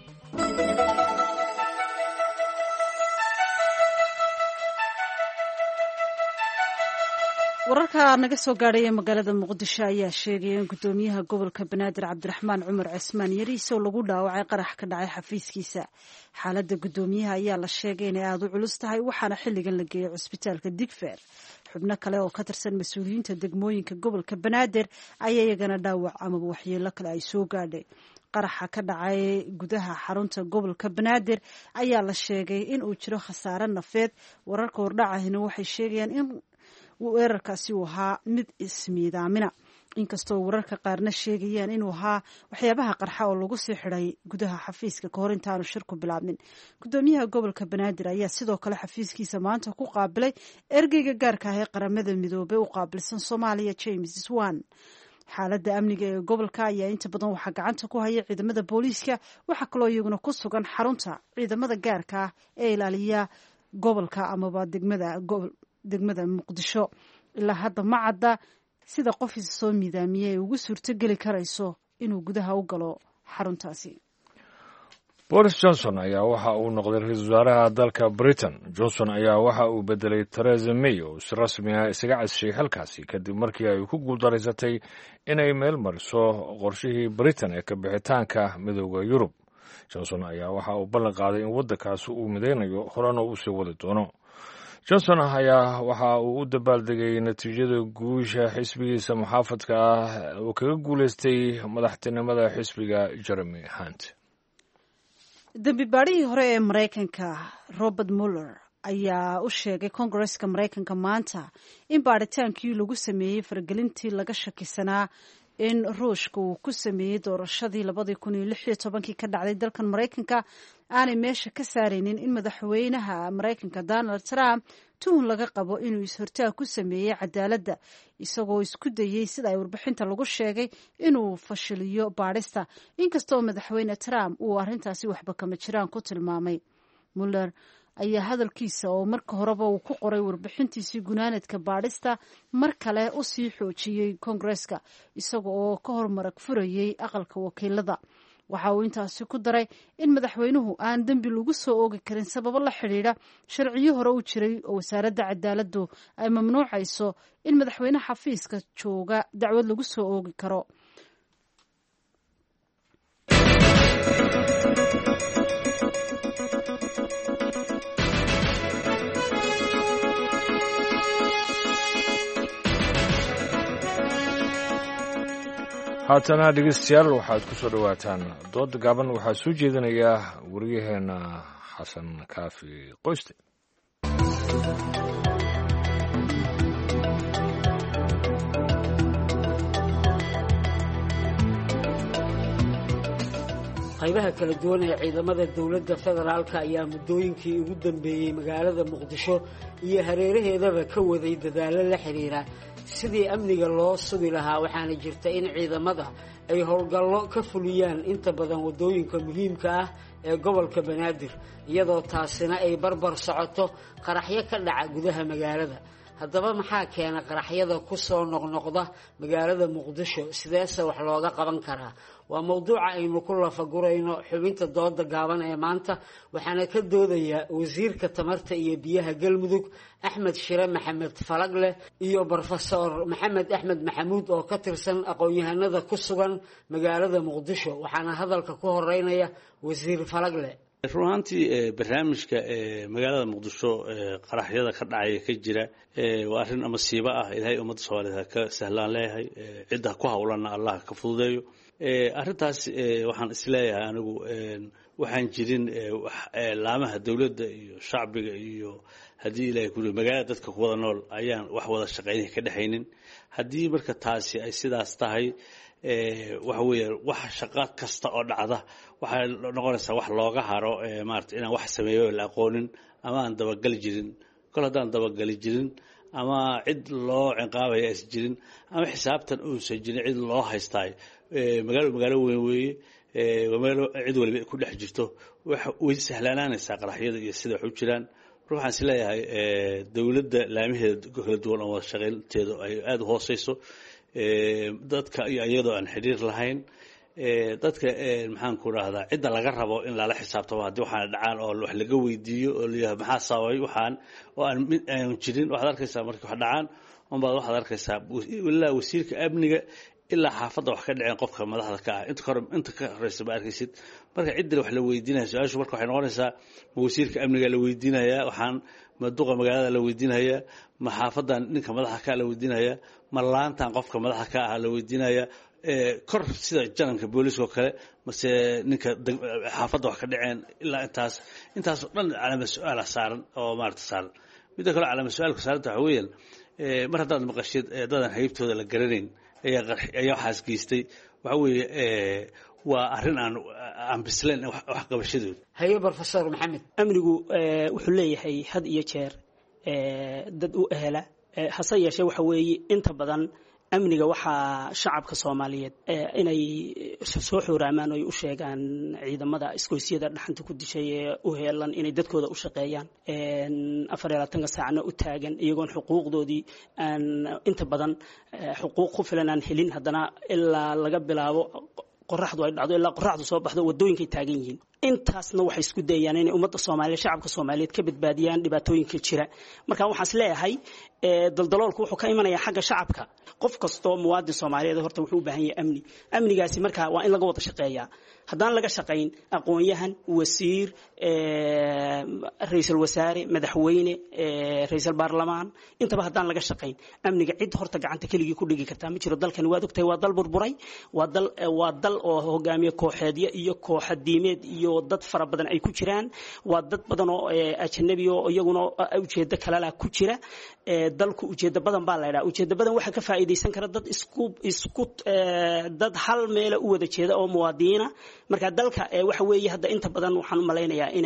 wararka naga soo gaadhay ee magaalada Muqdisho ayaa sheegay in gudoomiyaha gobolka Banaadir Cabdiraxmaan Cumar Cismaan Yariiso lagu dhaawacay qarax ka dhacay xafiiskiisa. xaaladda gudoomiyaha ayaa la sheegay inay aad u culus tahay waxaana xilligan la geeyay cusbitaalka Digfaar. xubno kale oo ka tirsan mas'uuliyiinta degmooyinka gobolka Banaadir ayaa iyagana dhaawac ama waxyeello kale ay soo gaadhay. qaraxa ka dhacay gudaha xarunta gobolka Banaadir ayaa la sheegay in uu jiro khasaare nafeed. wararka hordhacahina waxay sheegayaan in weerarkaasi uu ahaa mid ismiidaamina. inkastoo wararka qaarna sheegayaan inuu ahaa waxyaabaha qarxa oo lagu sii xidhay gudaha xafiiska kahor intaanu shirku bilaabmin. gudoomiyaha gobolka banaadir ayaa sidoo kale xafiiskiisa maanta ku qaabilay ergeyga gaarka ah ee qaramada midoobey u qaabilsan Soomaaliya James Swan. xaaladda amniga ee gobolka ayaa inta badan waxaa gacanta ku haya ciidamada booliiska, waxaa kaloo iyaguna ku sugan xarunta ciidamada gaarka ah ee ilaaliya gobolka amaba degmada Muqdisho. ilaa hadda ma cadda sida qof is soo miidaamiyey ay ugu suurtogeli karayso inuu gudaha u galo xaruntaasi. boris johnson ayaa waxa uu noqday ra-iisul wasaaraha dalka britain. johnson ayaa waxa uu bedelay theresa may oo si rasmi ah isaga casishay xilkaasi kadib markii ay ku guuldaraysatay inay meel mariso qorshihii britain ee ka bixitaanka midooda yurub. johnson ayaa waxa uu ballan qaaday in waddankaasi uu midaynayo horena uu sii wadi doono. johnson ayaa waxa uu u dabaaldegay natiijada guusha xisbigiisa muxaafadka ah oo kaga guulaystay madaxtinimada xisbiga Jeremy Hunt. dembi baadhihii hore ee Mareykanka Robert Mueller ayaa u sheegay Kongareska Mareykanka maanta in baadhitaankii lagu sameeyey faragelintii laga shakisanaa in Ruushka uu ku sameeyey doorashadii 2016 ka dhacday dalkan Mareykanka aanay meesha ka saaraynin in madaxweynaha Mareykanka Donald Trump tuhun laga qabo inuu is-hortaag ku sameeyey cadaaladda, isagoo isku dayey sida ay warbixinta lagu sheegay inuu fashiliyo baadhista, inkastoo madaxweyne Trump uu arrintaasi waxba kama jiraan ku tilmaamay. Mueller ayaa hadalkiisa oo marka horeba uu ku qoray warbixintiisii gunaanadka baadhista mar kale u sii xoojiyey Kongareska, isaga oo ka hormarag furayey aqalka wakiilada. waxa uu intaasi ku daray in madaxweynuhu aan dembi lagu soo oogi karin sababo la xidhiidha sharciyo hore u jiray oo wasaaradda cadaaladdu ay mamnuucayso in madaxweyne xafiiska jooga dacwad lagu soo oogi karo. haatana dhegeystayaal waxaad ku soo dhowaataan dood gaaban. waxaa soo jeedinayaa wariyaheena xasan kaafi qoyste. qaybaha kala duwan ee ciidamada dowladda federaalka ayaa muddooyinkii ugu dambeeyey magaalada muqdisho iyo hareeraheedaba ka waday dadaallo la xiriira sidii amniga loo sugi lahaa, waxaana jirta in ciidamada ay howlgallo ka fuliyaan inta badan waddooyinka muhiimka ah ee gobolka banaadir, iyadoo taasina ay barbar socoto qaraxyo ka dhaca gudaha magaalada. haddaba maxaa keena qaraxyada ku soo noqnoqda magaalada muqdisho, sideese wax looga qaban karaa? waa mowduuca aynu ku lafagurayno xubinta dooda gaaban ee maanta, waxaana ka doodaya wasiirka tamarta iyo biyaha galmudug axmed shire maxamed falagle iyo brofesor maxamed axmed maxamuud oo ka tirsan aqoon-yahanada ku sugan magaalada muqdisho. waxaana hadalka ku horeynaya wasiir falagle. run ahaantii barnaamijka magaalada muqdisho qaraxyada ka dhacaya ka jira waa arrin masiibo ah. ilaahay ummadda soomaaliyeed ha ka sahlaan leeyahay, cidda ku hawlanna allah ka fududeeyo. arrintaas waxaan isleeyahay anigu waxaan jirin laamaha dowladda iyo shacbiga iyo haddii ilaahay ku magaalada dadka ku wada nool ayaan wax wada shaqaynaya ka dhexaynin. haddii marka taasi ay sidaas tahay waxa weeye wax shaqo kasta oo dhacda waxay noqonaysaa wax looga haro maarata inaan wax sameeyo la aqoonin ama aan dabagali jirin. kol haddaan dabagali jirin ama cid loo ciqaabaya is jirin ama xisaabtan uusan jirin cid loo haystaay, magaalo weyn weeye, magaalo cid waliba ku dhex jirto, way sahlaanaanaysaa qaraxyada iyo sida wax u jiraan. waxaan is leeyahay dowladda laamaheeda kala duwan oo wada shaqaynteedu ay aada u hooseyso, dadka iyo iyadoo aan xiriir lahayn, dadka maxaan ku rahdaa cidda laga rabo in lala xisaabtamo haddii waxaana dhacaan oo wax laga weydiiyo oo layahay maxaa sababay waxaan oo aan mid aan jirin. waxaad arkaysaa markii wax dhacaan unbaad waxaad arkaysaa ilaa wasiirka amniga ilaa xaafadda wax ka dhaceen qofka madaxda ka ah inta ka horeysa ma arkaysid. marka cidda wax la weydiinaya su-aashu marka waxay noqonaysaa ma wasiirka amniga la weydiinayaa, waxaan ma duqa magaalada la weydiinayaa, ma xaafadan ninka madaxa ka la weydiinayaa, ma laantan qofka madaxa ka ah la weydiinayaa, kor sida jananka booliiska oo kale mase ninka xaafadda wax ka dhaceen. ilaa intaas oo dhan calaamad su-aala saaran oo maarata saaran. midda kale calaamad su-aalka saaranta waxa weeyaan mar haddaad maqashid dadan haybtooda la garanayn ayaa waxaas geystay waxa weeye waa arrin aan bislayn wax qabashadooda. haye professor maxamed, amnigu wuxuu leeyahay had iyo jeer dad u ehela hase yeeshee waxa weeye inta badan amniga waxaa shacabka Soomaaliyeed inay soo xuraamaan oo ay u sheegaan ciidamada iskooysiyada dhaxanta ku dishay u heelan inay dadkooda u shaqeeyaan 24 saacna u taagan iyagoon xuquuqdoodii aan inta badan xuquuq ku filan aan helin haddana ilaa laga bilaabo qorraxdu ay dhacdo ilaa qorraxdu soo baxdo wadooyinkay taagan yihiin. intaasna waxay isku dayayaan inay ummadda Soomaaliyeed shacabka Soomaaliyeed ka badbaadiyaan dhibaatooyinka jira. marka waxaas leeyahay daldaloolku wuxuu ka imanayaa xagga shacabka. qof kasto muwaadin Soomaaliyeed horta wuxuu u baahan yahay amni. amnigaasi marka waa in laga wada shaqeeyaa. haddaan laga shaqayn aqoon-yahan, wasiir, ra'iisul wasaare, madaxweyne, ra'iisul baarlamaan intaba haddaan laga shaqayn amniga cid horta gacanta keligii ku dhigi kartaa ma jiro. dalkan waad ogtahay waa dal burburay, waa dal oo hogaamiye kooxeedyo iyo kooxadiimeed iyo dad fara badan ay ku jiraan, waa dad badan oo ajnabi oo iyaguna ujeedo kale la ku jira. dalku ujeedo badan baa la yiraahdaa. ujeedo badan waxa ka faa'iideysan kara dad isku dad hal meel u wada jeeda oo muwaadiniina. marka dalka waxa weeye hadda inta badan waxaan u maleynayaa in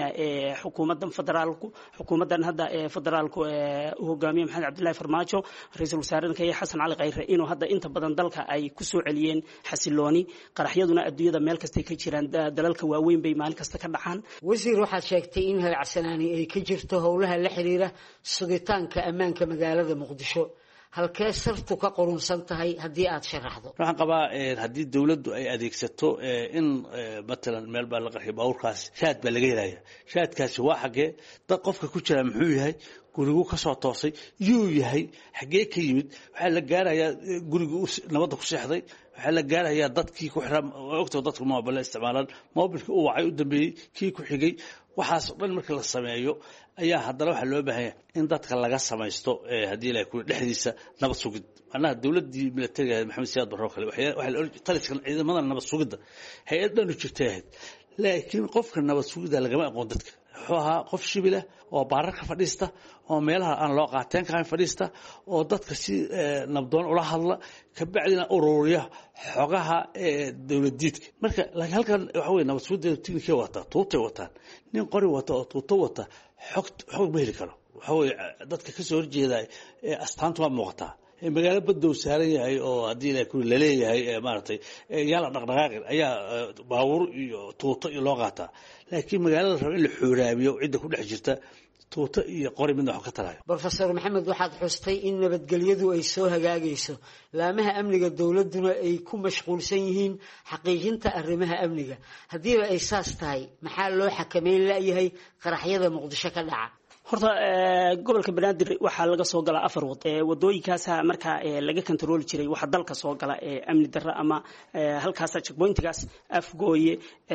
xukuumadan hadda federaalku uu hogaamiye Maxamed Cabdullaahi Farmaajo, ra'iisul wasaaraha Xasan Cali Khayre inuu hadda inta badan dalka ay ku soo celiyeen xasilooni. qaraxyaduna adduunyada meel kasta ka jiraan, dalalka waaweyn bay maalin kasta ka dhacaan. wasiir waxaad sheegtay in hagacsanaani ay ka jirto howlaha la xiriira sugitaanka ammaanka magaalada Muqdisho. halkee sartu ka qorunsan tahay haddii aad sharaxdo? waxaan qabaa haddii dawladdu ay adeegsato in matalan meel baa la qarxiyay baabuurkaas shaad baa laga helaya. shaadkaasi waa xagee? dad qofka ku jira muxuu yahay? gurigu ka soo toosay yuu yahay? xagee ka yimid? waxaa la gaarayaa gurigu nabadda ku seexday. waxaa la gaarayaa dadkii ku xiran ogtoo dadku moobile isticmaalaan, moobilkii u wacay u dambeeyey kii ku xigay. waxaas dhan marka la sameeyo ayaa haddana waxaa loo baahan yahay in dadka laga samaysto haddii ilaahay ku dhexdiisa nabad sugid. macnaha dawladdii militariga Maxamed Siyaad Barre kale waxaa la taliskan ciidamada nabad sugidda hay'ad dhan u jirtay ahayd. laakiin qofka nabad sugidda lagama aqoon dadka. wuxuu ahaa qof shibila oo baararka fadhiista oo meelaha aan loo qaateen ka fadhiista oo dadka si nabdoon ula hadla ka bacdina ururiya xogaha dawladdiidka. marka halkan waxa weeye nabad sugidda tiknikay wata, tuutay wataan. nin qori wata oo tuuto wata xog ma heli karo. waxa weeye dadka ka soo horjeeda astaantu waa muuqataa. magaalo badow saaran yahay oo haddii la ku leeyahay maartay yala dhaqdhaqaaqin ayaa baabuur iyo tuuto iyo loo qaataa. laakiin magaalada rabo in la xuraabiyo cidda ku dhex jirta tuuto iyo qori midna wax ka talayo. professor maxamed, waxaad xustay in nabadgelyadu ay soo hagaagayso, laamaha amniga dawladuna ay ku mashquulsan yihiin xaqiijinta arrimaha amniga. haddiiba ay saas tahay maxaa loo xakameyn la'yahay qaraxyada Muqdisho ka dhaca? horta gobolka Banaadir waxaa laga soo galaa 4 wad. wadooyinkaas marka laga control jiray waxa dalka soo gala amni darro ama halkaas checkpointgaas Afgooye,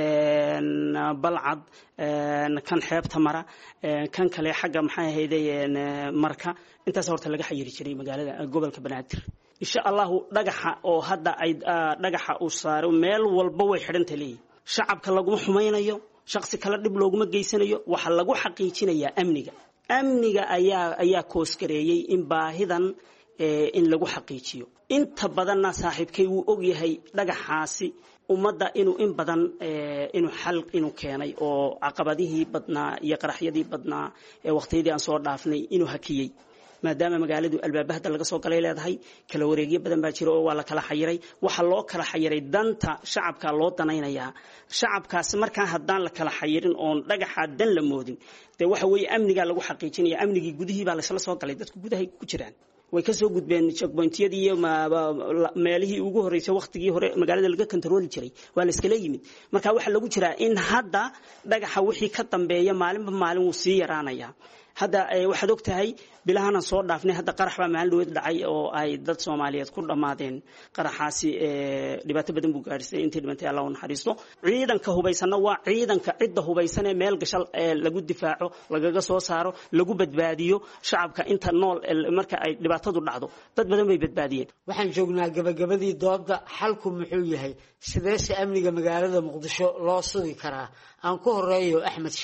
Balcad, kan xeebta mara, kan kale xagga maxay ahaydeen marka. intaas horta laga xayiri jiray magaalada gobolka Banaadir. insha Allah dhagaxa oo hadda ay dhagaxa u saaro meel walba way xidhantay leeyahay. shacabka lagu xumaynayo, shakhsi kala dib looguma geysanayo. waxa lagu xaqiijinayaa amniga ayaa koosgareeyay in baahidan in lagu xaqiijiyo. inta badanna saaxiibkay wuu og yahay dhagaxaasi ummadda inuu in badan inuu keenay oo caqabadihii badnaa iyo qaraxyadii badnaa ee waqtiyadii aan soo dhaafnay inuu hakiyay. maadaama magaaladu albaabada laga soo galay leedahay kala wareegyo badan baa jira oo waa la kala xayiray. waxa loo kala xayiray danta shacabka loo danaynayaa. shacabkaas markaa haddaan la kala xayirin oon dhagaxa dan la moodin dee waxa weeye amniga lagu xaqiijinaya. amnigii gudihii baa laysla soo galay, dadku gudahay ku jiraan. way ka soo gudbeen checkpointyadii iyo meelihii ugu horeysay waqtigii hore magaalada laga control jiray waa la iskala yimid. marka waxa lagu jiraa in hadda dhagaxa wixii ka dambeeya maalinba maalin uu sii yaraanaya. hadda waxaad ogtahay bilahan soo dhaafnay hadda qarax baa maalin dhoweed dhacay oo ay dad Soomaaliyeed ku dhamaadeen. qaraxaasi dhibaato badan buu gaarsiiyay. intii dhimantay Allah u naxariisto. ciidanka hubaysanna waa ciidanka cidda hubaysan ee meel gashal lagu difaaco, lagaga soo saaro, lagu badbaadiyo shacabka inta nool. marka ay dhibaatadu dhacdo dad badan bay badbaadiyeen. waxaan joognaa gabagabadii doodda. xalku muxuu yahay? sideese amniga magaalada Muqdisho loo sugi karaa? aan ku horeeyo Axmed Shire.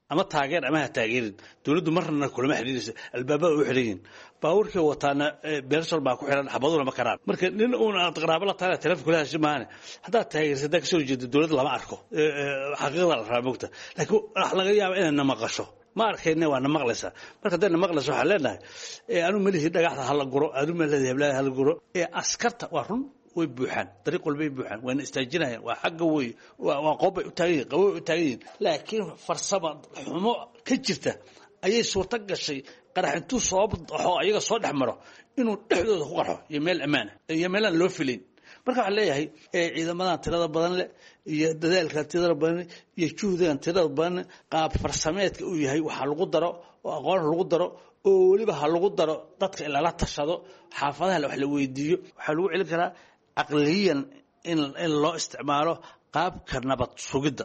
ama taageer ama ha taageerin dowladdu marna kulama xidhiidhayso albaabada u xidhayiin baabuurkii wataana beershal baa ku xiran xabaduna ma karaan marka nin uun aad qaraabo la tahay telefoon kula hesho maahane haddaad taageersa haddaa kasoo jeeda dowladda lama arko xaqiiqda la rabaa mogta laakiin wax laga yaaba inay na maqasho ma arkayne waa na maqlaysaa marka hadday na maqlayso waxaan leenahay anu malihii dhagaxda hala guro adu malihii heblaha hala guro askarta waa run way buuxaan dariiq walbay buuxaan wayna istaajinayaan waa xagga wey waa qoobbay u taagan yihin qaboway u taagan yihin laakiin farsama xumo ka jirta ayay suurto gashay qarax intuu soo baxo ayaga soo dhex maro inuu dhexdooda ku qarxo iyo meel ammaana iyo meelaan loo filayn marka waxaan leeyahay ciidamadan tirada badan leh iyo dadaalkan tirada badan iyo juhdigan tirada badan qaab farsameedka uu yahay waxaa lagu daro oo aqoon lagu daro oo weliba ha lagu daro dadka in lala tashado xaafadaha wax la weydiiyo waxaa lagu celin karaa aqliyan in loo isticmaalo qaabka nabad sugidda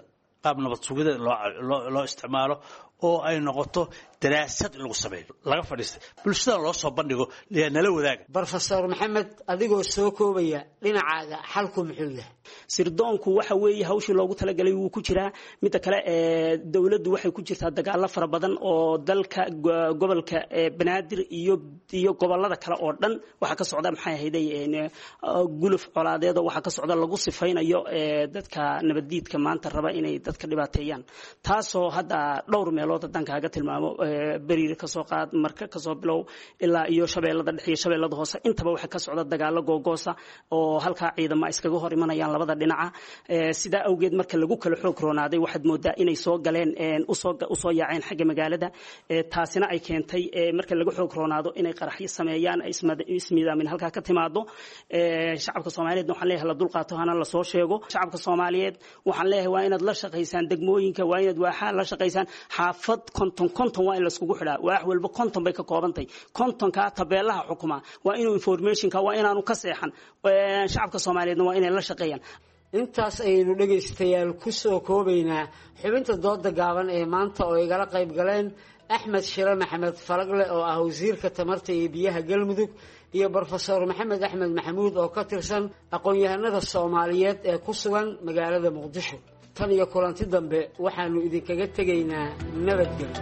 loo isticmaalo oo ay noqoto daraasad in lagu sameeyo laga fadhiistay bulshada loo soo bandhigo nala wadaaga Professor Maxamed adigoo soo koobaya dhinacaaga xalku muxuu yahay sirdoonku waxa weeye hawshii loogu talagalay wuu ku jiraa mid kale dawladdu waxay ku jirtaa dagaalo fara badan oo dalka gobolka Banaadir iyo gobolada kale oo dhan waxa ka socda maxay ahaydey guluf colaadeed waxa ka socda lagu sifaynayo dadka nabadiidka maanta raba inay dadka dhibaateeyaan taasoo hadda dhowr meelood dankaaga tilmaamo bariir ka soo qaad marka ka soo bilow ilaa iyo shabeellada dhexe iyo shabeellada hoose intaba waxa ka socda dagaalo googoosa oo halka ciidamada iskaga hor imanayaan labada dhinaca sida awgeed marka lagu kala xoog roonaaday waxaad moodaa inay soo galeen u soo yaaceen xagga magaalada taasina ay keentay marka lagu xoog roonaado inay qaraxyo sameeyaan ismiidaamin halka ka timaado shacabka Soomaaliyeed waxaan leeyahay la dulqaato hana la soo sheego shacabka Soomaaliyeed waxaan leeyahay waa inaad la shaqeysaan degmooyinka waa inaad waaxa la shaqeysaan xaafad konton waa in la iskugu xidhaa wax walba konton bay ka koobantay kontonka tabeelaha xukuma waa inuu informationka waa inaanu ka seexan shacabka Soomaaliyeedna waa inay la shaqeeyaan intaas aynu dhageystayaal ku soo koobaynaa xubinta dooda gaaban ee maanta oo igala qayb galeen Axmed Shire Maxamed Falagle oo ah wasiirka tamarta iyo biyaha Galmudug iyo Professor Maxamed Axmed Maxamuud oo ka tirsan aqoon-yahanada Soomaaliyeed ee ku sugan magaalada Muqdisho tan iyo kulanti dambe waxaanu idinkaga tegaynaa nabadgelyo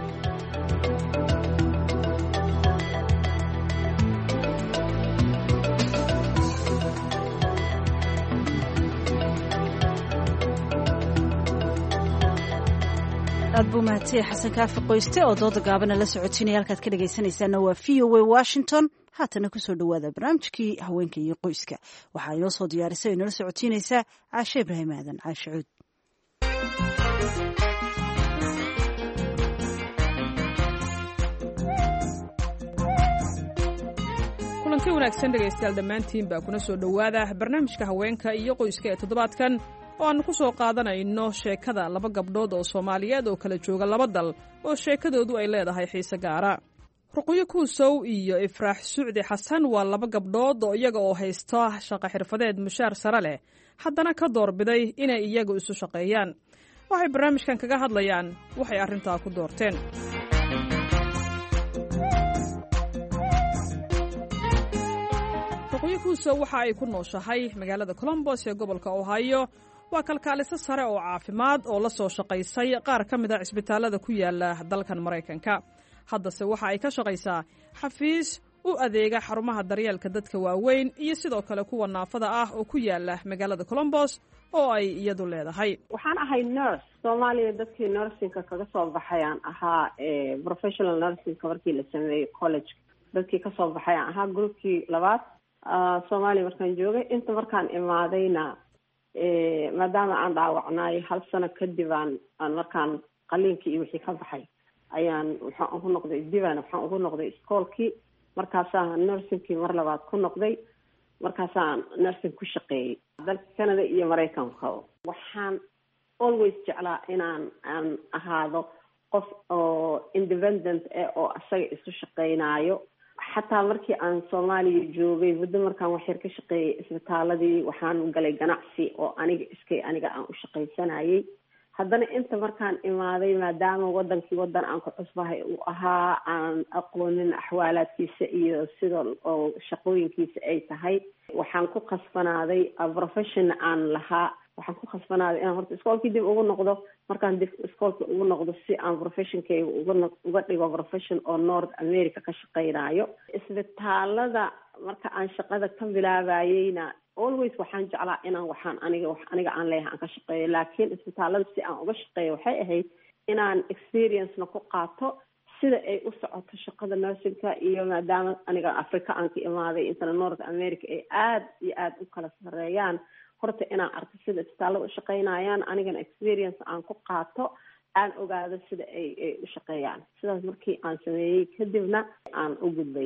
aad buu mahadsan xasan kaafi qoyste oo dooda gaabana la socotinaya halkaad ka dhagaysanaysaana waa VOA Washington haatana kusoo dhawaada barnaamijkii haweenka iyo qoyska waxaa inoo soo diyaarisay oo inala socotiinaysaa Caashe Ibraahim Aadan Caashe Cuud kulanti wanaagsan dhegaystayaal dhammaantiin baa kuna soo dhowaada barnaamijka haweenka iyo qoyska ee toddobaadkan oo aanu ku soo qaadanayno sheekada laba gabdhood oo Soomaaliyeed oo kala jooga laba dal oo sheekadoodu ay leedahay xiise gaara Ruqyo Kuusow iyo Ifraax Sucdi Xasan waa laba gabdhood oo iyaga oo haysta shaqo xirfadeed mushaar sare leh haddana ka doorbiday inay iyagu isu shaqeeyaan waxay barnaamijkan kaga hadlayaan waxay arrintaa ku doorteen Ruqyo Kuusow waxa ay ku nooshahay magaalada Columbus ee gobolka Ohio waa kalkaaliso sare oo caafimaad oo la soo shaqaysay qaar ka mid ah isbitaalada ku yaala dalkan Mareykanka haddase waxa ay ka shaqaysaa xafiis u adeega xarumaha daryeelka dadka waaweyn iyo sidoo kale kuwa naafada ah oo ku yaala magaalada Columbus oo ay iyadu leedahay waxaan ahay nurse Soomaaliya dadkii nursingka kaga soo baxayaan ahaa professional nursing markii la sameeyay college dadkii ka soo baxayaan ahaa groupkii labaad Soomaaliya markaan joogay inta markaan imaadayna maadaama aan dhaawacnay hal sano kadib aan markaan qaliinkii iyo wixii ka baxay ayaan waxaan ugu noqday iskoolkii markaasaan nursingkii mar labaad ku noqday markaasaan nursing ku shaqeeyay dalka Canada iyo Mareykanka waxaan always jeclaa aan ahaado qof oo independent oo asaga isu shaqeynaayo xataa markii aan Soomaaliya joogay muddo markaan wax yar ka shaqeeyay isbitaaladii waxaan galay ganacsi oo aniga aan u shaqaysanayay haddana inta markaan imaaday maadaama wadankii wadan aan ku cusbahay uu ahaa aan aqoonin axwaalaadkiisa iyo sida oo shaqooyinkiisa ay tahay waxaan ku khasbanaaday profession aan lahaa waxaan ku khasbanaaday inaan horta iskoolkii dib ugu noqdo markaan dib iskoolka ugu noqdo si aan professionkayga uga dhigo profession oo North America ka shaqeynayo isbitaalada marka aan shaqada ka bilaabayeyna always waxaan jeclaa inaan waxaan aniga aan leeyahay aan ka shaqeeyo laakiin isbitaalada si aan uga shaqeeyo waxay ahayd inaan experience-na ku qaato sida ay u socoto shaqada nursingka iyo maadaama aniga Africa aan ka imaaday intana North America ay aad iyo aad u kala sareeyaan horta inaan arko sida isbitaalada u shaqeynayaan anigana experience aan ku qaato aan ogaado sida ay u shaqeeyaan sidaas markii aan sameeyey kadibna aan u gudbay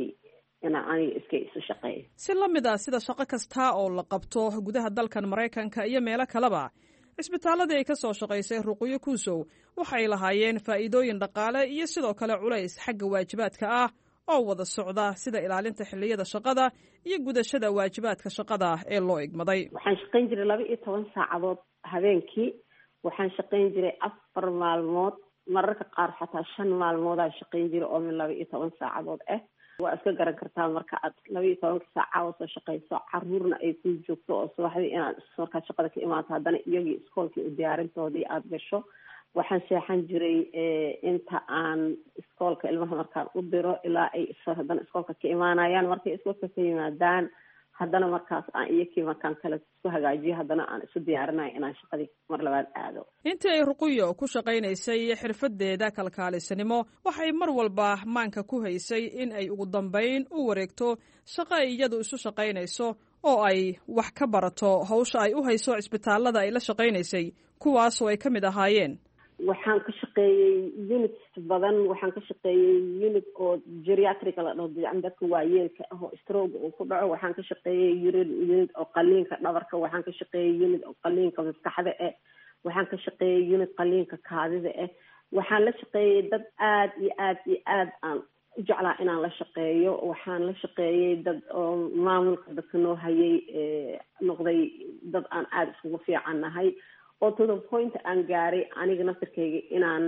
si la mid ah sida shaqo kasta oo la qabto gudaha dalkan Maraykanka iyo meelo kaleba isbitaaladii ay ka soo shaqaysay Ruqyo Kusow waxay lahaayeen faa'iidooyin dhaqaale iyo sidoo kale culays xagga waajibaadka ah oo wada socda sida ilaalinta xilliyada shaqada iyo gudashada waajibaadka shaqada ee loo igmaday. Waxaan shaqayn jiray 12 saacadood habeenkii waxaan shaqayn jiray 4 maalmood mararka qaar xataa 5 maalmood aan shaqayn jiray oo min 12 saacadood ah waa iska garan kartaa marka aad 12 saacadood soo shaqayso caruurna ay ku joogto oo subaxdii inaad markaa shaqada ka imaato haddana iyagii iskoolkii u diyaarintoodii aad gasho waxaan seexan jiray inta aan iskoolka ilmaha markaan u diro ilaa ay haddana iskoolka ka imaanayaan markay iskoolka ka yimaadaan haddana markaas aan iyakii markaan kale isku hagaajiyo haddana aan isu diyaarinayo inaan shaqadii mar labaad aado. Intii ay Ruqyo ku shaqaynaysay xirfadeeda kalkaalisanimo waxay mar walba maanka ku haysay in ay ugu dambeyn u wareegto shaqo ay iyadu isu shaqaynayso oo ay wax ka barato hawsha ay u hayso isbitaalada ay la shaqaynaysay kuwaas oo ay ka mid ahaayeen waxaan ka shaqeeyey unit badan waxaan ka shaqeeyey unit oo geriatric la dhaho dadka waayeelka ah oo stroke uu ku dhaco waxaan ka shaqeeyey unit oo qaliinka dhabarka waxaan ka shaqeeyey unit oo qaliinka maskaxda ah waxaan ka shaqeeyey unit qaliinka kaadida ah waxaan la shaqeeyey dad aad iyo aad iyo aad aan u jeclaa inaan la shaqeeyo waxaan la shaqeeyey dad oo maamulka dadka noo hayay noqday dad aan aad isugu fiican nahay oo to the point aan gaaray aniga naftirkayga inaan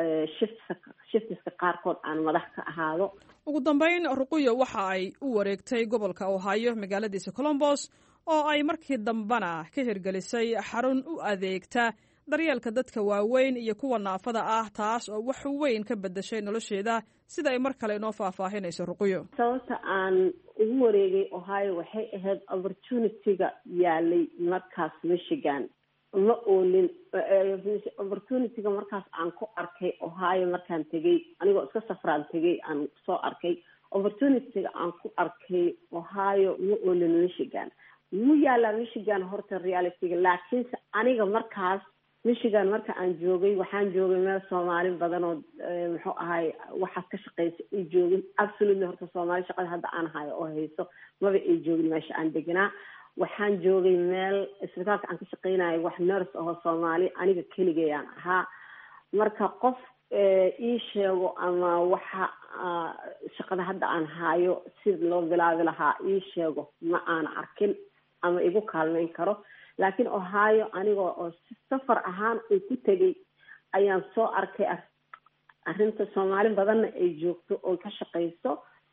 shiftiska qaarkood aan madax ka ahaado. Ugu dambeyn Ruqyo waxa ay u wareegtay gobolka Ohio magaaladiisa Columbus oo ay markii dambana ka hirgelisay xarun u adeegta daryeelka dadka waaweyn iyo kuwa naafada ah taas oo wax weyn ka bedeshay nolosheeda sida ay mar kale inoo faahfaahinayso Ruqyo. Sababta aan ugu wareegay Ohio waxay ahayd opportunity-ga yaalay markaas Michigan ma oolin opportunity-ga markaas aan ku arkay Ohio markaan tegay anigoo iska safraan tegay aan soo arkay opportunity-ga aan ku arkay Ohio ma oolin Michigan mu yaala Michigan horta reality-ga laakiinse aniga markaas Michigan marka aan joogay waxaan joogay meel Soomaali badan oo muxuu ahay waxaad ka shaqeysay ay joogin absolutely horta Soomaali shaqada hadda aan hayo oo hayso maba ay joogin meesha aan deganaa waxaan joogay meel isbitaalka aan ka shaqeynayo wax nurse oo Soomaali aniga keligayaan ahaa marka qof ii sheego ama waxa shaqada hadda aan hayo si loo bilaabi lahaa ii sheego ma aan arkin ama igu kaalmeyn karo laakiin Ohio aniga oo safar ahaan uu ku tegay ayaan soo arkay arrinta Soomaali badanna ay joogto oo ka shaqeyso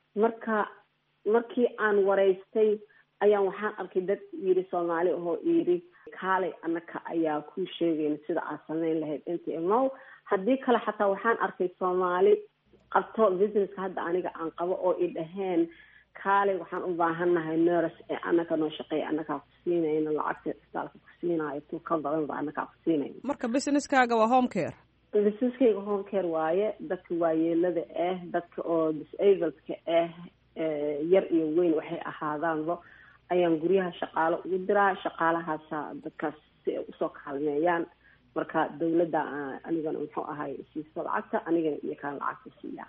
markii aan wareystay ayaan waxaan arkay dad yiri Soomaali oo yiri kaalay annaka ayaa ku sheegeen sida aad sameyn lahayd inta imaw haddii kale xataa waxaan arkay Soomaali qabto business hadda aniga aan qabo oo i dhaheen kaalay waxaan u baahanahay nurse ee annaka noo shaqeey annaka ku siinayna lacagta isbitaalka ku siinayo tu ka badan baa annaka ku siinayna marka businesskaaga waa home care businesskayga home care waaye dadka waayeelada ah dadka oo disabled-ka ah yar iyo weyn waxay ahaadaanba ayaan guryaha shaqaalo ugu diraa shaqaalahaasa dadkaas si ay usoo kaalmeeyaan marka dawladda anigana muxuu ahay siiso lacagta anigana iyo kaan lacagta siiya.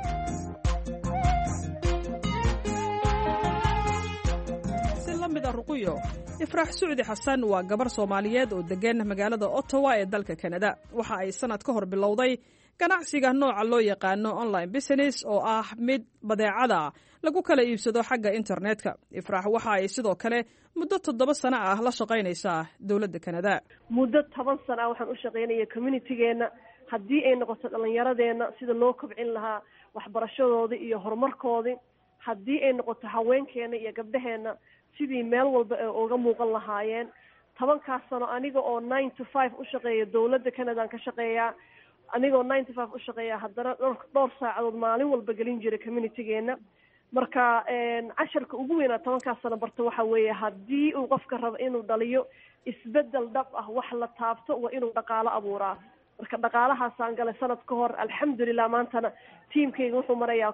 si la mid ah Ruqyo Ifraax Sucdi Xasan waa gabar Soomaaliyeed oo degan magaalada Ottawa ee dalka Canada waxa ay sanad ka hor bilowday ganacsiga nooca loo yaqaano online business oo ah mid badeecada lagu kala iibsado xagga internetka. Ifraax waxa ay sidoo kale muddo 7 sano ah la shaqaynaysaa dowladda Kanada. muddo 10 sano waxaan u shaqaynayay community-geena haddii ay noqoto dhallinyaradeena sida loo kobcin lahaa waxbarashadooda iyo horumarkoodii, haddii ay noqoto haweenkeena iyo gabdhaheena sidii meel walba ay uga muuqan lahaayeen. 10 sano aniga oo 9 to 5 u shaqeeya dowladda Kanada ka shaqeeyaa, anigoo 9 to 5 u shaqeeya haddana dhowr saacadood maalin walba gelin jiray community-geena. marka casharka ugu weyn 10 sano barta waxa weeye haddii uu qofka rabo inuu dhaliyo isbedel dhab ah wax la taabto waa inuu dhaqaalo abuuraa. marka dhaqaalahaasaan galay sanad ka hor, alxamdulilah maantana tiimkayga wuxuu marayaa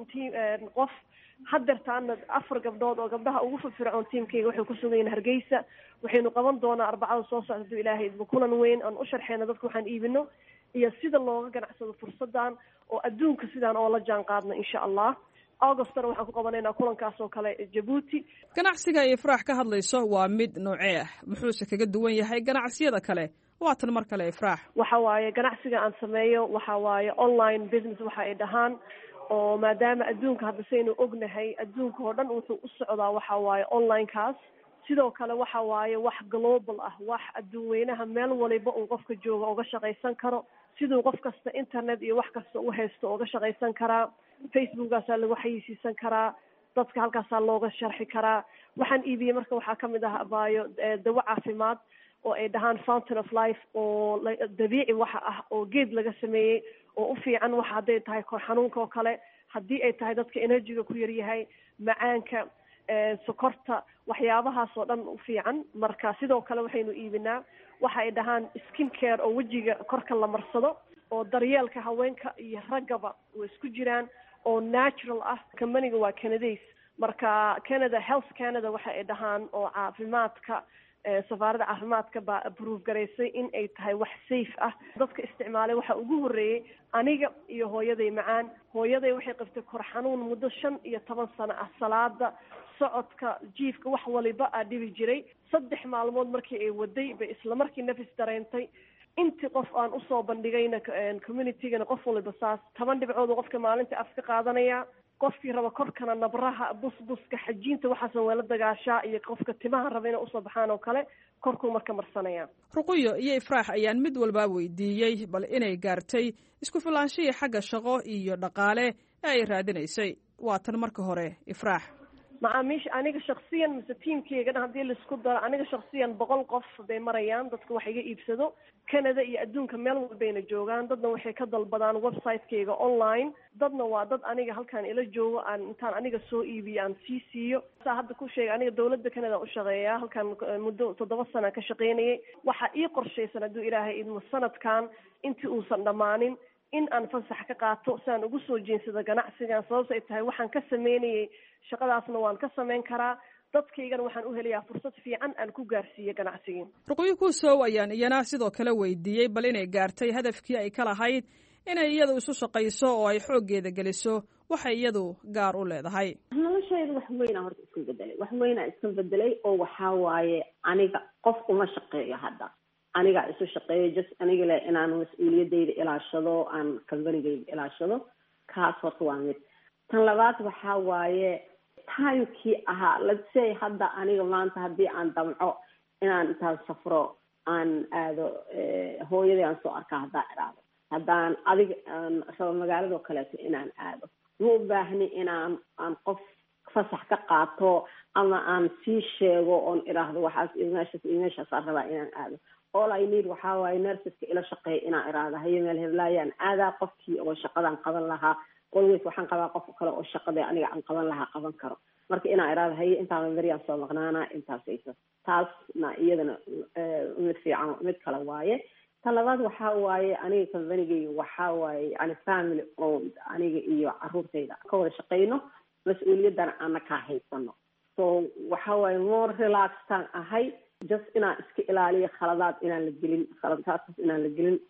50 qof. haddeertaana 4 gabdhood oo gabdhaha ugu firfircoon tiimkayga waxay ku sugan yihiin Hargeysa. waxaynu qaban doonaa Arbacada soo socda haduu Ilaahay idmo kulan weyn aan u sharxeena dadku waxaan iibino iyo sida looga ganacsado fursadan oo adduunka sidaan oo la jaan qaadna insha Allah. Augustana waxaan ku qabanaynaa kulankaas oo kale Djibouti. Ganacsiga ay Ifraax ka hadlayso waa mid noocee ah, muxuuse kaga duwan yahay ganacsiyada kale? waa tan mar kale Ifraax. waxa waaye ganacsiga aan sameeyo waxa waaye online business waxa ay dhahaan, oo maadaama adduunka hadda saynu ognahay adduunka oo dhan wuxuu u socdaa waxa waaye online kaas. sidoo kale waxa waaye wax global ah, wax adduunweynaha meel waliba uu qofka jooga uga shaqaysan karo, sidoo qof kasta internet iyo wax kasta u haysto uga shaqaysan karaa. Facebook-gaasa lagu xayeysiisan karaa, dadka halkaasaa looga sharxi karaa. waxaan iibiyey marka waxaa kamid ah abaayo dawo caafimaad oo ay dhahaan fountain of life oo dabiici waxa ah oo geed laga sameeyey oo u fiican waxa hadday tahay kor xanuunka oo kale, haddii ay tahay dadka energy-ga ku yar yahay, macaanka, sokorta, waxyaabahaas oo dhan u fiican. marka sidoo kale waxaynu iibinaa waxa ay dhahaan skin care oo wejiga korka la marsado oo daryeelka haweenka iyo raggaba way isku jiraan oo natural ah. company-ga waa Canadian, marka Canada Health Canada waxa ay dhahaan oo caafimaadka safaaradda caafimaadka baa approve garaysay in ay tahay wax safe ah. dadka isticmaalay waxa ugu horeeyay aniga iyo hooyaday macaan. hooyaday waxay qabtay kor xanuun muddo 15 sano ah, salaada, socodka, jiifka wax waliba aa dhibi jiray. 3 maalmood markii ay waday bay isla markii nafis dareentay. intii qof aan usoo bandhigayna community-gana qof waliba saas 10 dhibcood qofka maalinta af ka qaadanaya. qofkii raba korkana nabraha, busbuska, xajiinta waxaasan weela dagaashaa iyo qofka timaha raba inay usoo baxaan oo kale korkuu marka marsanaya. Ruqiyo iyo Ifraax ayaan mid walba weydiiyey bal inay gaartay isku filaanshiya xagga shaqo iyo dhaqaale ee ay raadinaysay. waa tan marka hore Ifraax. macaamiisha aniga shakhsiyan mise tiimkeyga dhan haddii laisku daro aniga shakhsiyan 100 qof bay marayaan dadka wax iga iibsado. Canada iyo adduunka meel walbayna joogaan. dadna waxay ka dalbadaan website-keyga online, dadna waa dad aniga halkaan ila joogo aan intaan aniga soo iibiyo aan sii siiyo. saa hadda ku sheegay aniga dowladda Canada u shaqeeyaa, halkaan muddo 7 sano ka shaqeynayay. waxa ii qorshaysan hadduu Ilaahay idmo sanadkan intii uusan dhammaanin in aan fasax ka qaato si aan ugu soo jeensado ganacsigan. sababta ay tahay waxaan ka sameynayay shaqadaasna waan ka sameyn karaa, dadkaygana waxaan u helayaa fursad fiican aan ku gaarsiiyo ganacsigii. Ruqiyo Kusow ayaan iyana sidoo kale weydiiyey bal inay gaartay hadafkii ay ka lahayd inay iyadu isu shaqayso oo ay xooggeeda geliso waxay iyadu gaar u leedahay. noloshayda wax weynaa horta iska bedelay, wax weynaa iska bedelay oo waxaa waaye aniga qof uma shaqeeyo hadda. aniga isu shaqeeyo just aniga le inaan mas-uuliyadayda ilaashado, aan kambanigayda ilaashado. kaas horta waa mid. tan labaad waxaa waaye timekii ahaa let's say hadda aniga maanta haddii aan damco inaan intaan safro aan aado hooyaday aan soo arkaa haddaan iraado, haddaan adiga aan rabo magaalado kaleeto inaan aado, ma u baahni inaan qof fasax ka qaato ama aan sii sheego oon iraahdo waxaas meeshaasaan rabaa inaan aado. all I need waxaa waaye nurseska ila shaqeeya inaan iraahdo haye meel heblaayaan aadaa, qofkii oo shaqadaan qaban lahaa always waxaan qabaa qof kale oo shaqada aniga aan qaban lahaa qaban karo. marka inaan iraahdo haye intaan beriyaan soo maqnaana intaasayso, taasna iyadana mid fiican mid kale waaye. tan labaad waxaa waaye aniga companigayga waxaa waaye yani family owned, aniga iyo caruurtayda ka wada shaqeyno, mas-uuliyadana aana kaa haysano. so waxaa waaye more relaxtaan ahay, just inaan iska ilaaliyo khaladaad inaan la gelin, khaladaadkaas inaan la gelin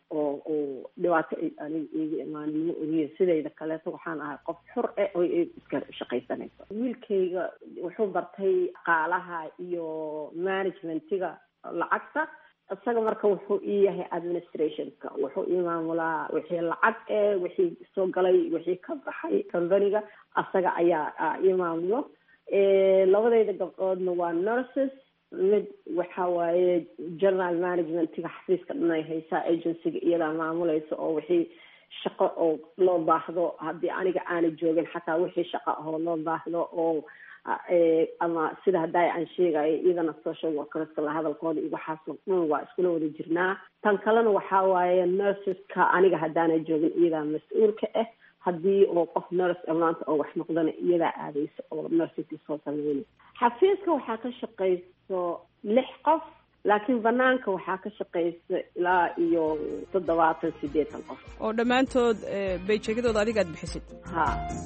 oo dhibaato aniga iiga imaanimo ogiya. sidayda kaleeto waxaan ahay qof xur oo iska shaqaysanayso. wiilkayga wuxuu bartay qaalaha iyo managementiga lacagta, isaga marka wuxuu ii yahay administrationka, wuxuu ii maamulaa wixii lacag wixii soo galay wixii ka baxay companiga, asaga ayaa ii maamulo. labadayda gabdhoodna waa nurses, mid waxa waaye general managementiga xafiiska dhan ay haysaa, agencyga iyadaa maamulaysa oo wixii shaqo oo loo baahdo haddii aniga aana joogin xataa wixii shaqo ahoo loo baahdo oo ama sida hadda aan sheegayo iyadana social workerska la hadalkooda iyo waxaasoo dhan waa iskula wada jirnaa. tan kalena waxaa waaye nurseska aniga haddaana joogin iyadaa mas-uulka ah, haddii oo qof nurse maanta oo wax noqdana iyadaa aadaysa oo nursekii soo sameynay. xafiiska waxaa ka shaqayso 6 qof, laakiin banaanka waxaa ka shaqaysa ilaa iyo 70-80 qof oo dhammaantood bayjeegyadooda adiga aad bixisid. ha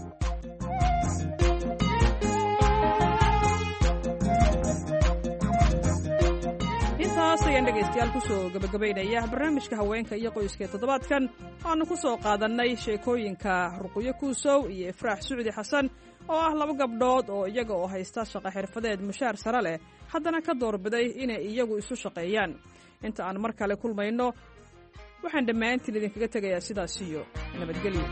intaas ayaan dhegaystayaal kusoo gabagabaynaya barnaamijka haweenka iyo qoyska ee toddobaadkan waanu ku soo qaadannay sheekooyinka Ruqyo Kuusow iyo Ifraax Sucdi Xasan oo ah 2 gabdhood oo iyaga oo haysta shaqo xirfadeed mushaar sare leh haddana ka doorbiday inay iyagu isu shaqeeyaan. inta aan mar kale kulmayno waxaan dhammaantiin idinkaga tegayaa sidaas iyo nabadgelyo.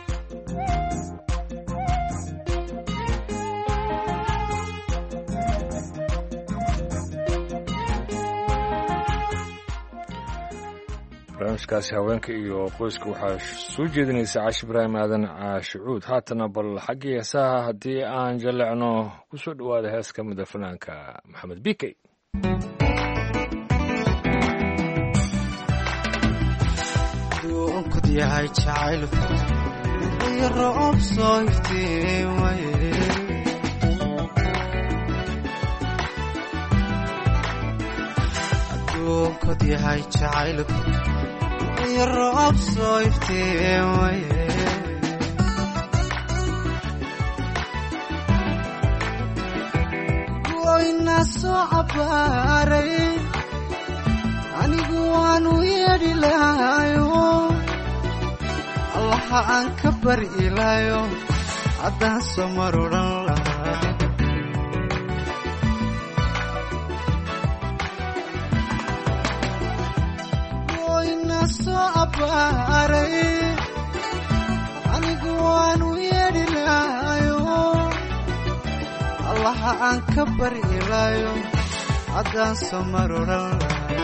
barnaamijkaasi haweenka iyo qoyska waxaa soo jeedinaysa Caashi Ibraahim Aadan Caashicuud. haatana bal xaggii heesaha haddii aan jallecno ku soo dhowaada hees ka mid a fanaanka Maxamed Bikey. duunkud yahay jacaylku iyo roob soo iftiimaye duunkud yahay jacaylku roob soo iftiimaye goyna soo cabaaray anigu waanu yeedhi lahayo allaha aan ka bari ilaayo haddaan soo mar odhan lahaa soo abaaray anigu waanu yeedhi lahayo allaha aan ka bari ilaayo haddaan soo mar odhan lahayo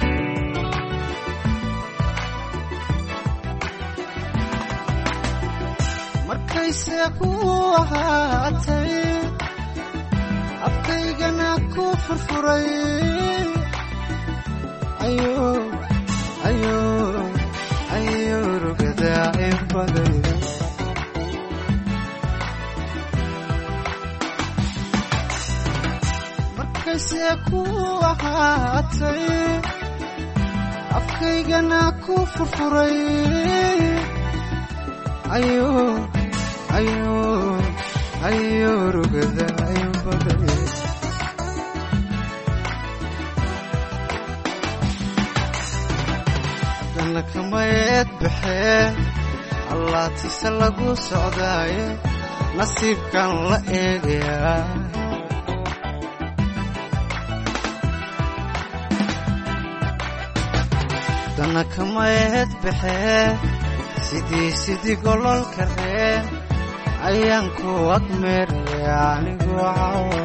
markayse ku ahaatay afkaygana ku furfuray ayo rugadaa in baday markayse ku ahaatay afkaygana ku furfuray ayo rugadaa in baday kamayeed baxee allaatise lagu socdaaye nasiibkan la eegayaa dana kamayeed baxee sidii gololka reen ayaan ku agmeeraya anigu cawa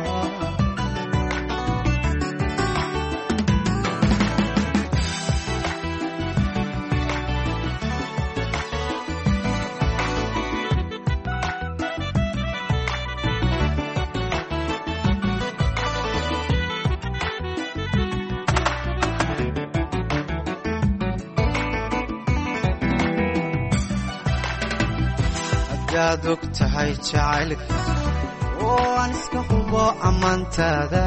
ad og tahay jacaylka oo aan iska hubo ammaantaada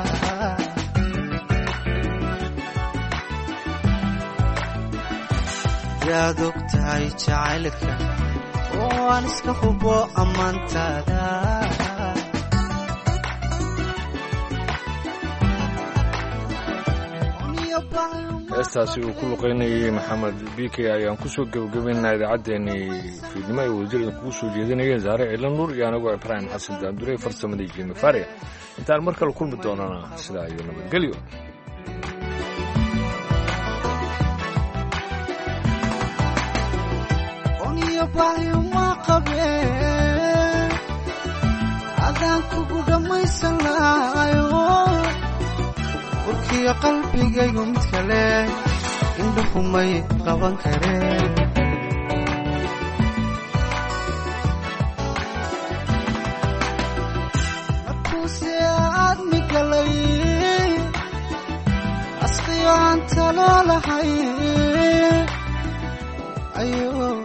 yaad og tahay jacaylka oo aan iska hubo ammaantaada heestaasi uu ku luqaynayay Maxamed Bikey ayaan ku soo gabagabaynaa idaacaddeenii fiidnimo ee wadajirda kugu soo jeedinaya Zaare Ciilan Nuur iyo anagoo Ibraahim Xasan Daandure farsamadii Jimmy Faria intaan mar kale kulmi doonana sidaa iyo nabadgelyo adaan kugu dhammaysan lahayo warkiyo qalbigaygu mid kale indhuhumay qaban kareen markuuse aadmi galay asqiyo aan talo lahay ayo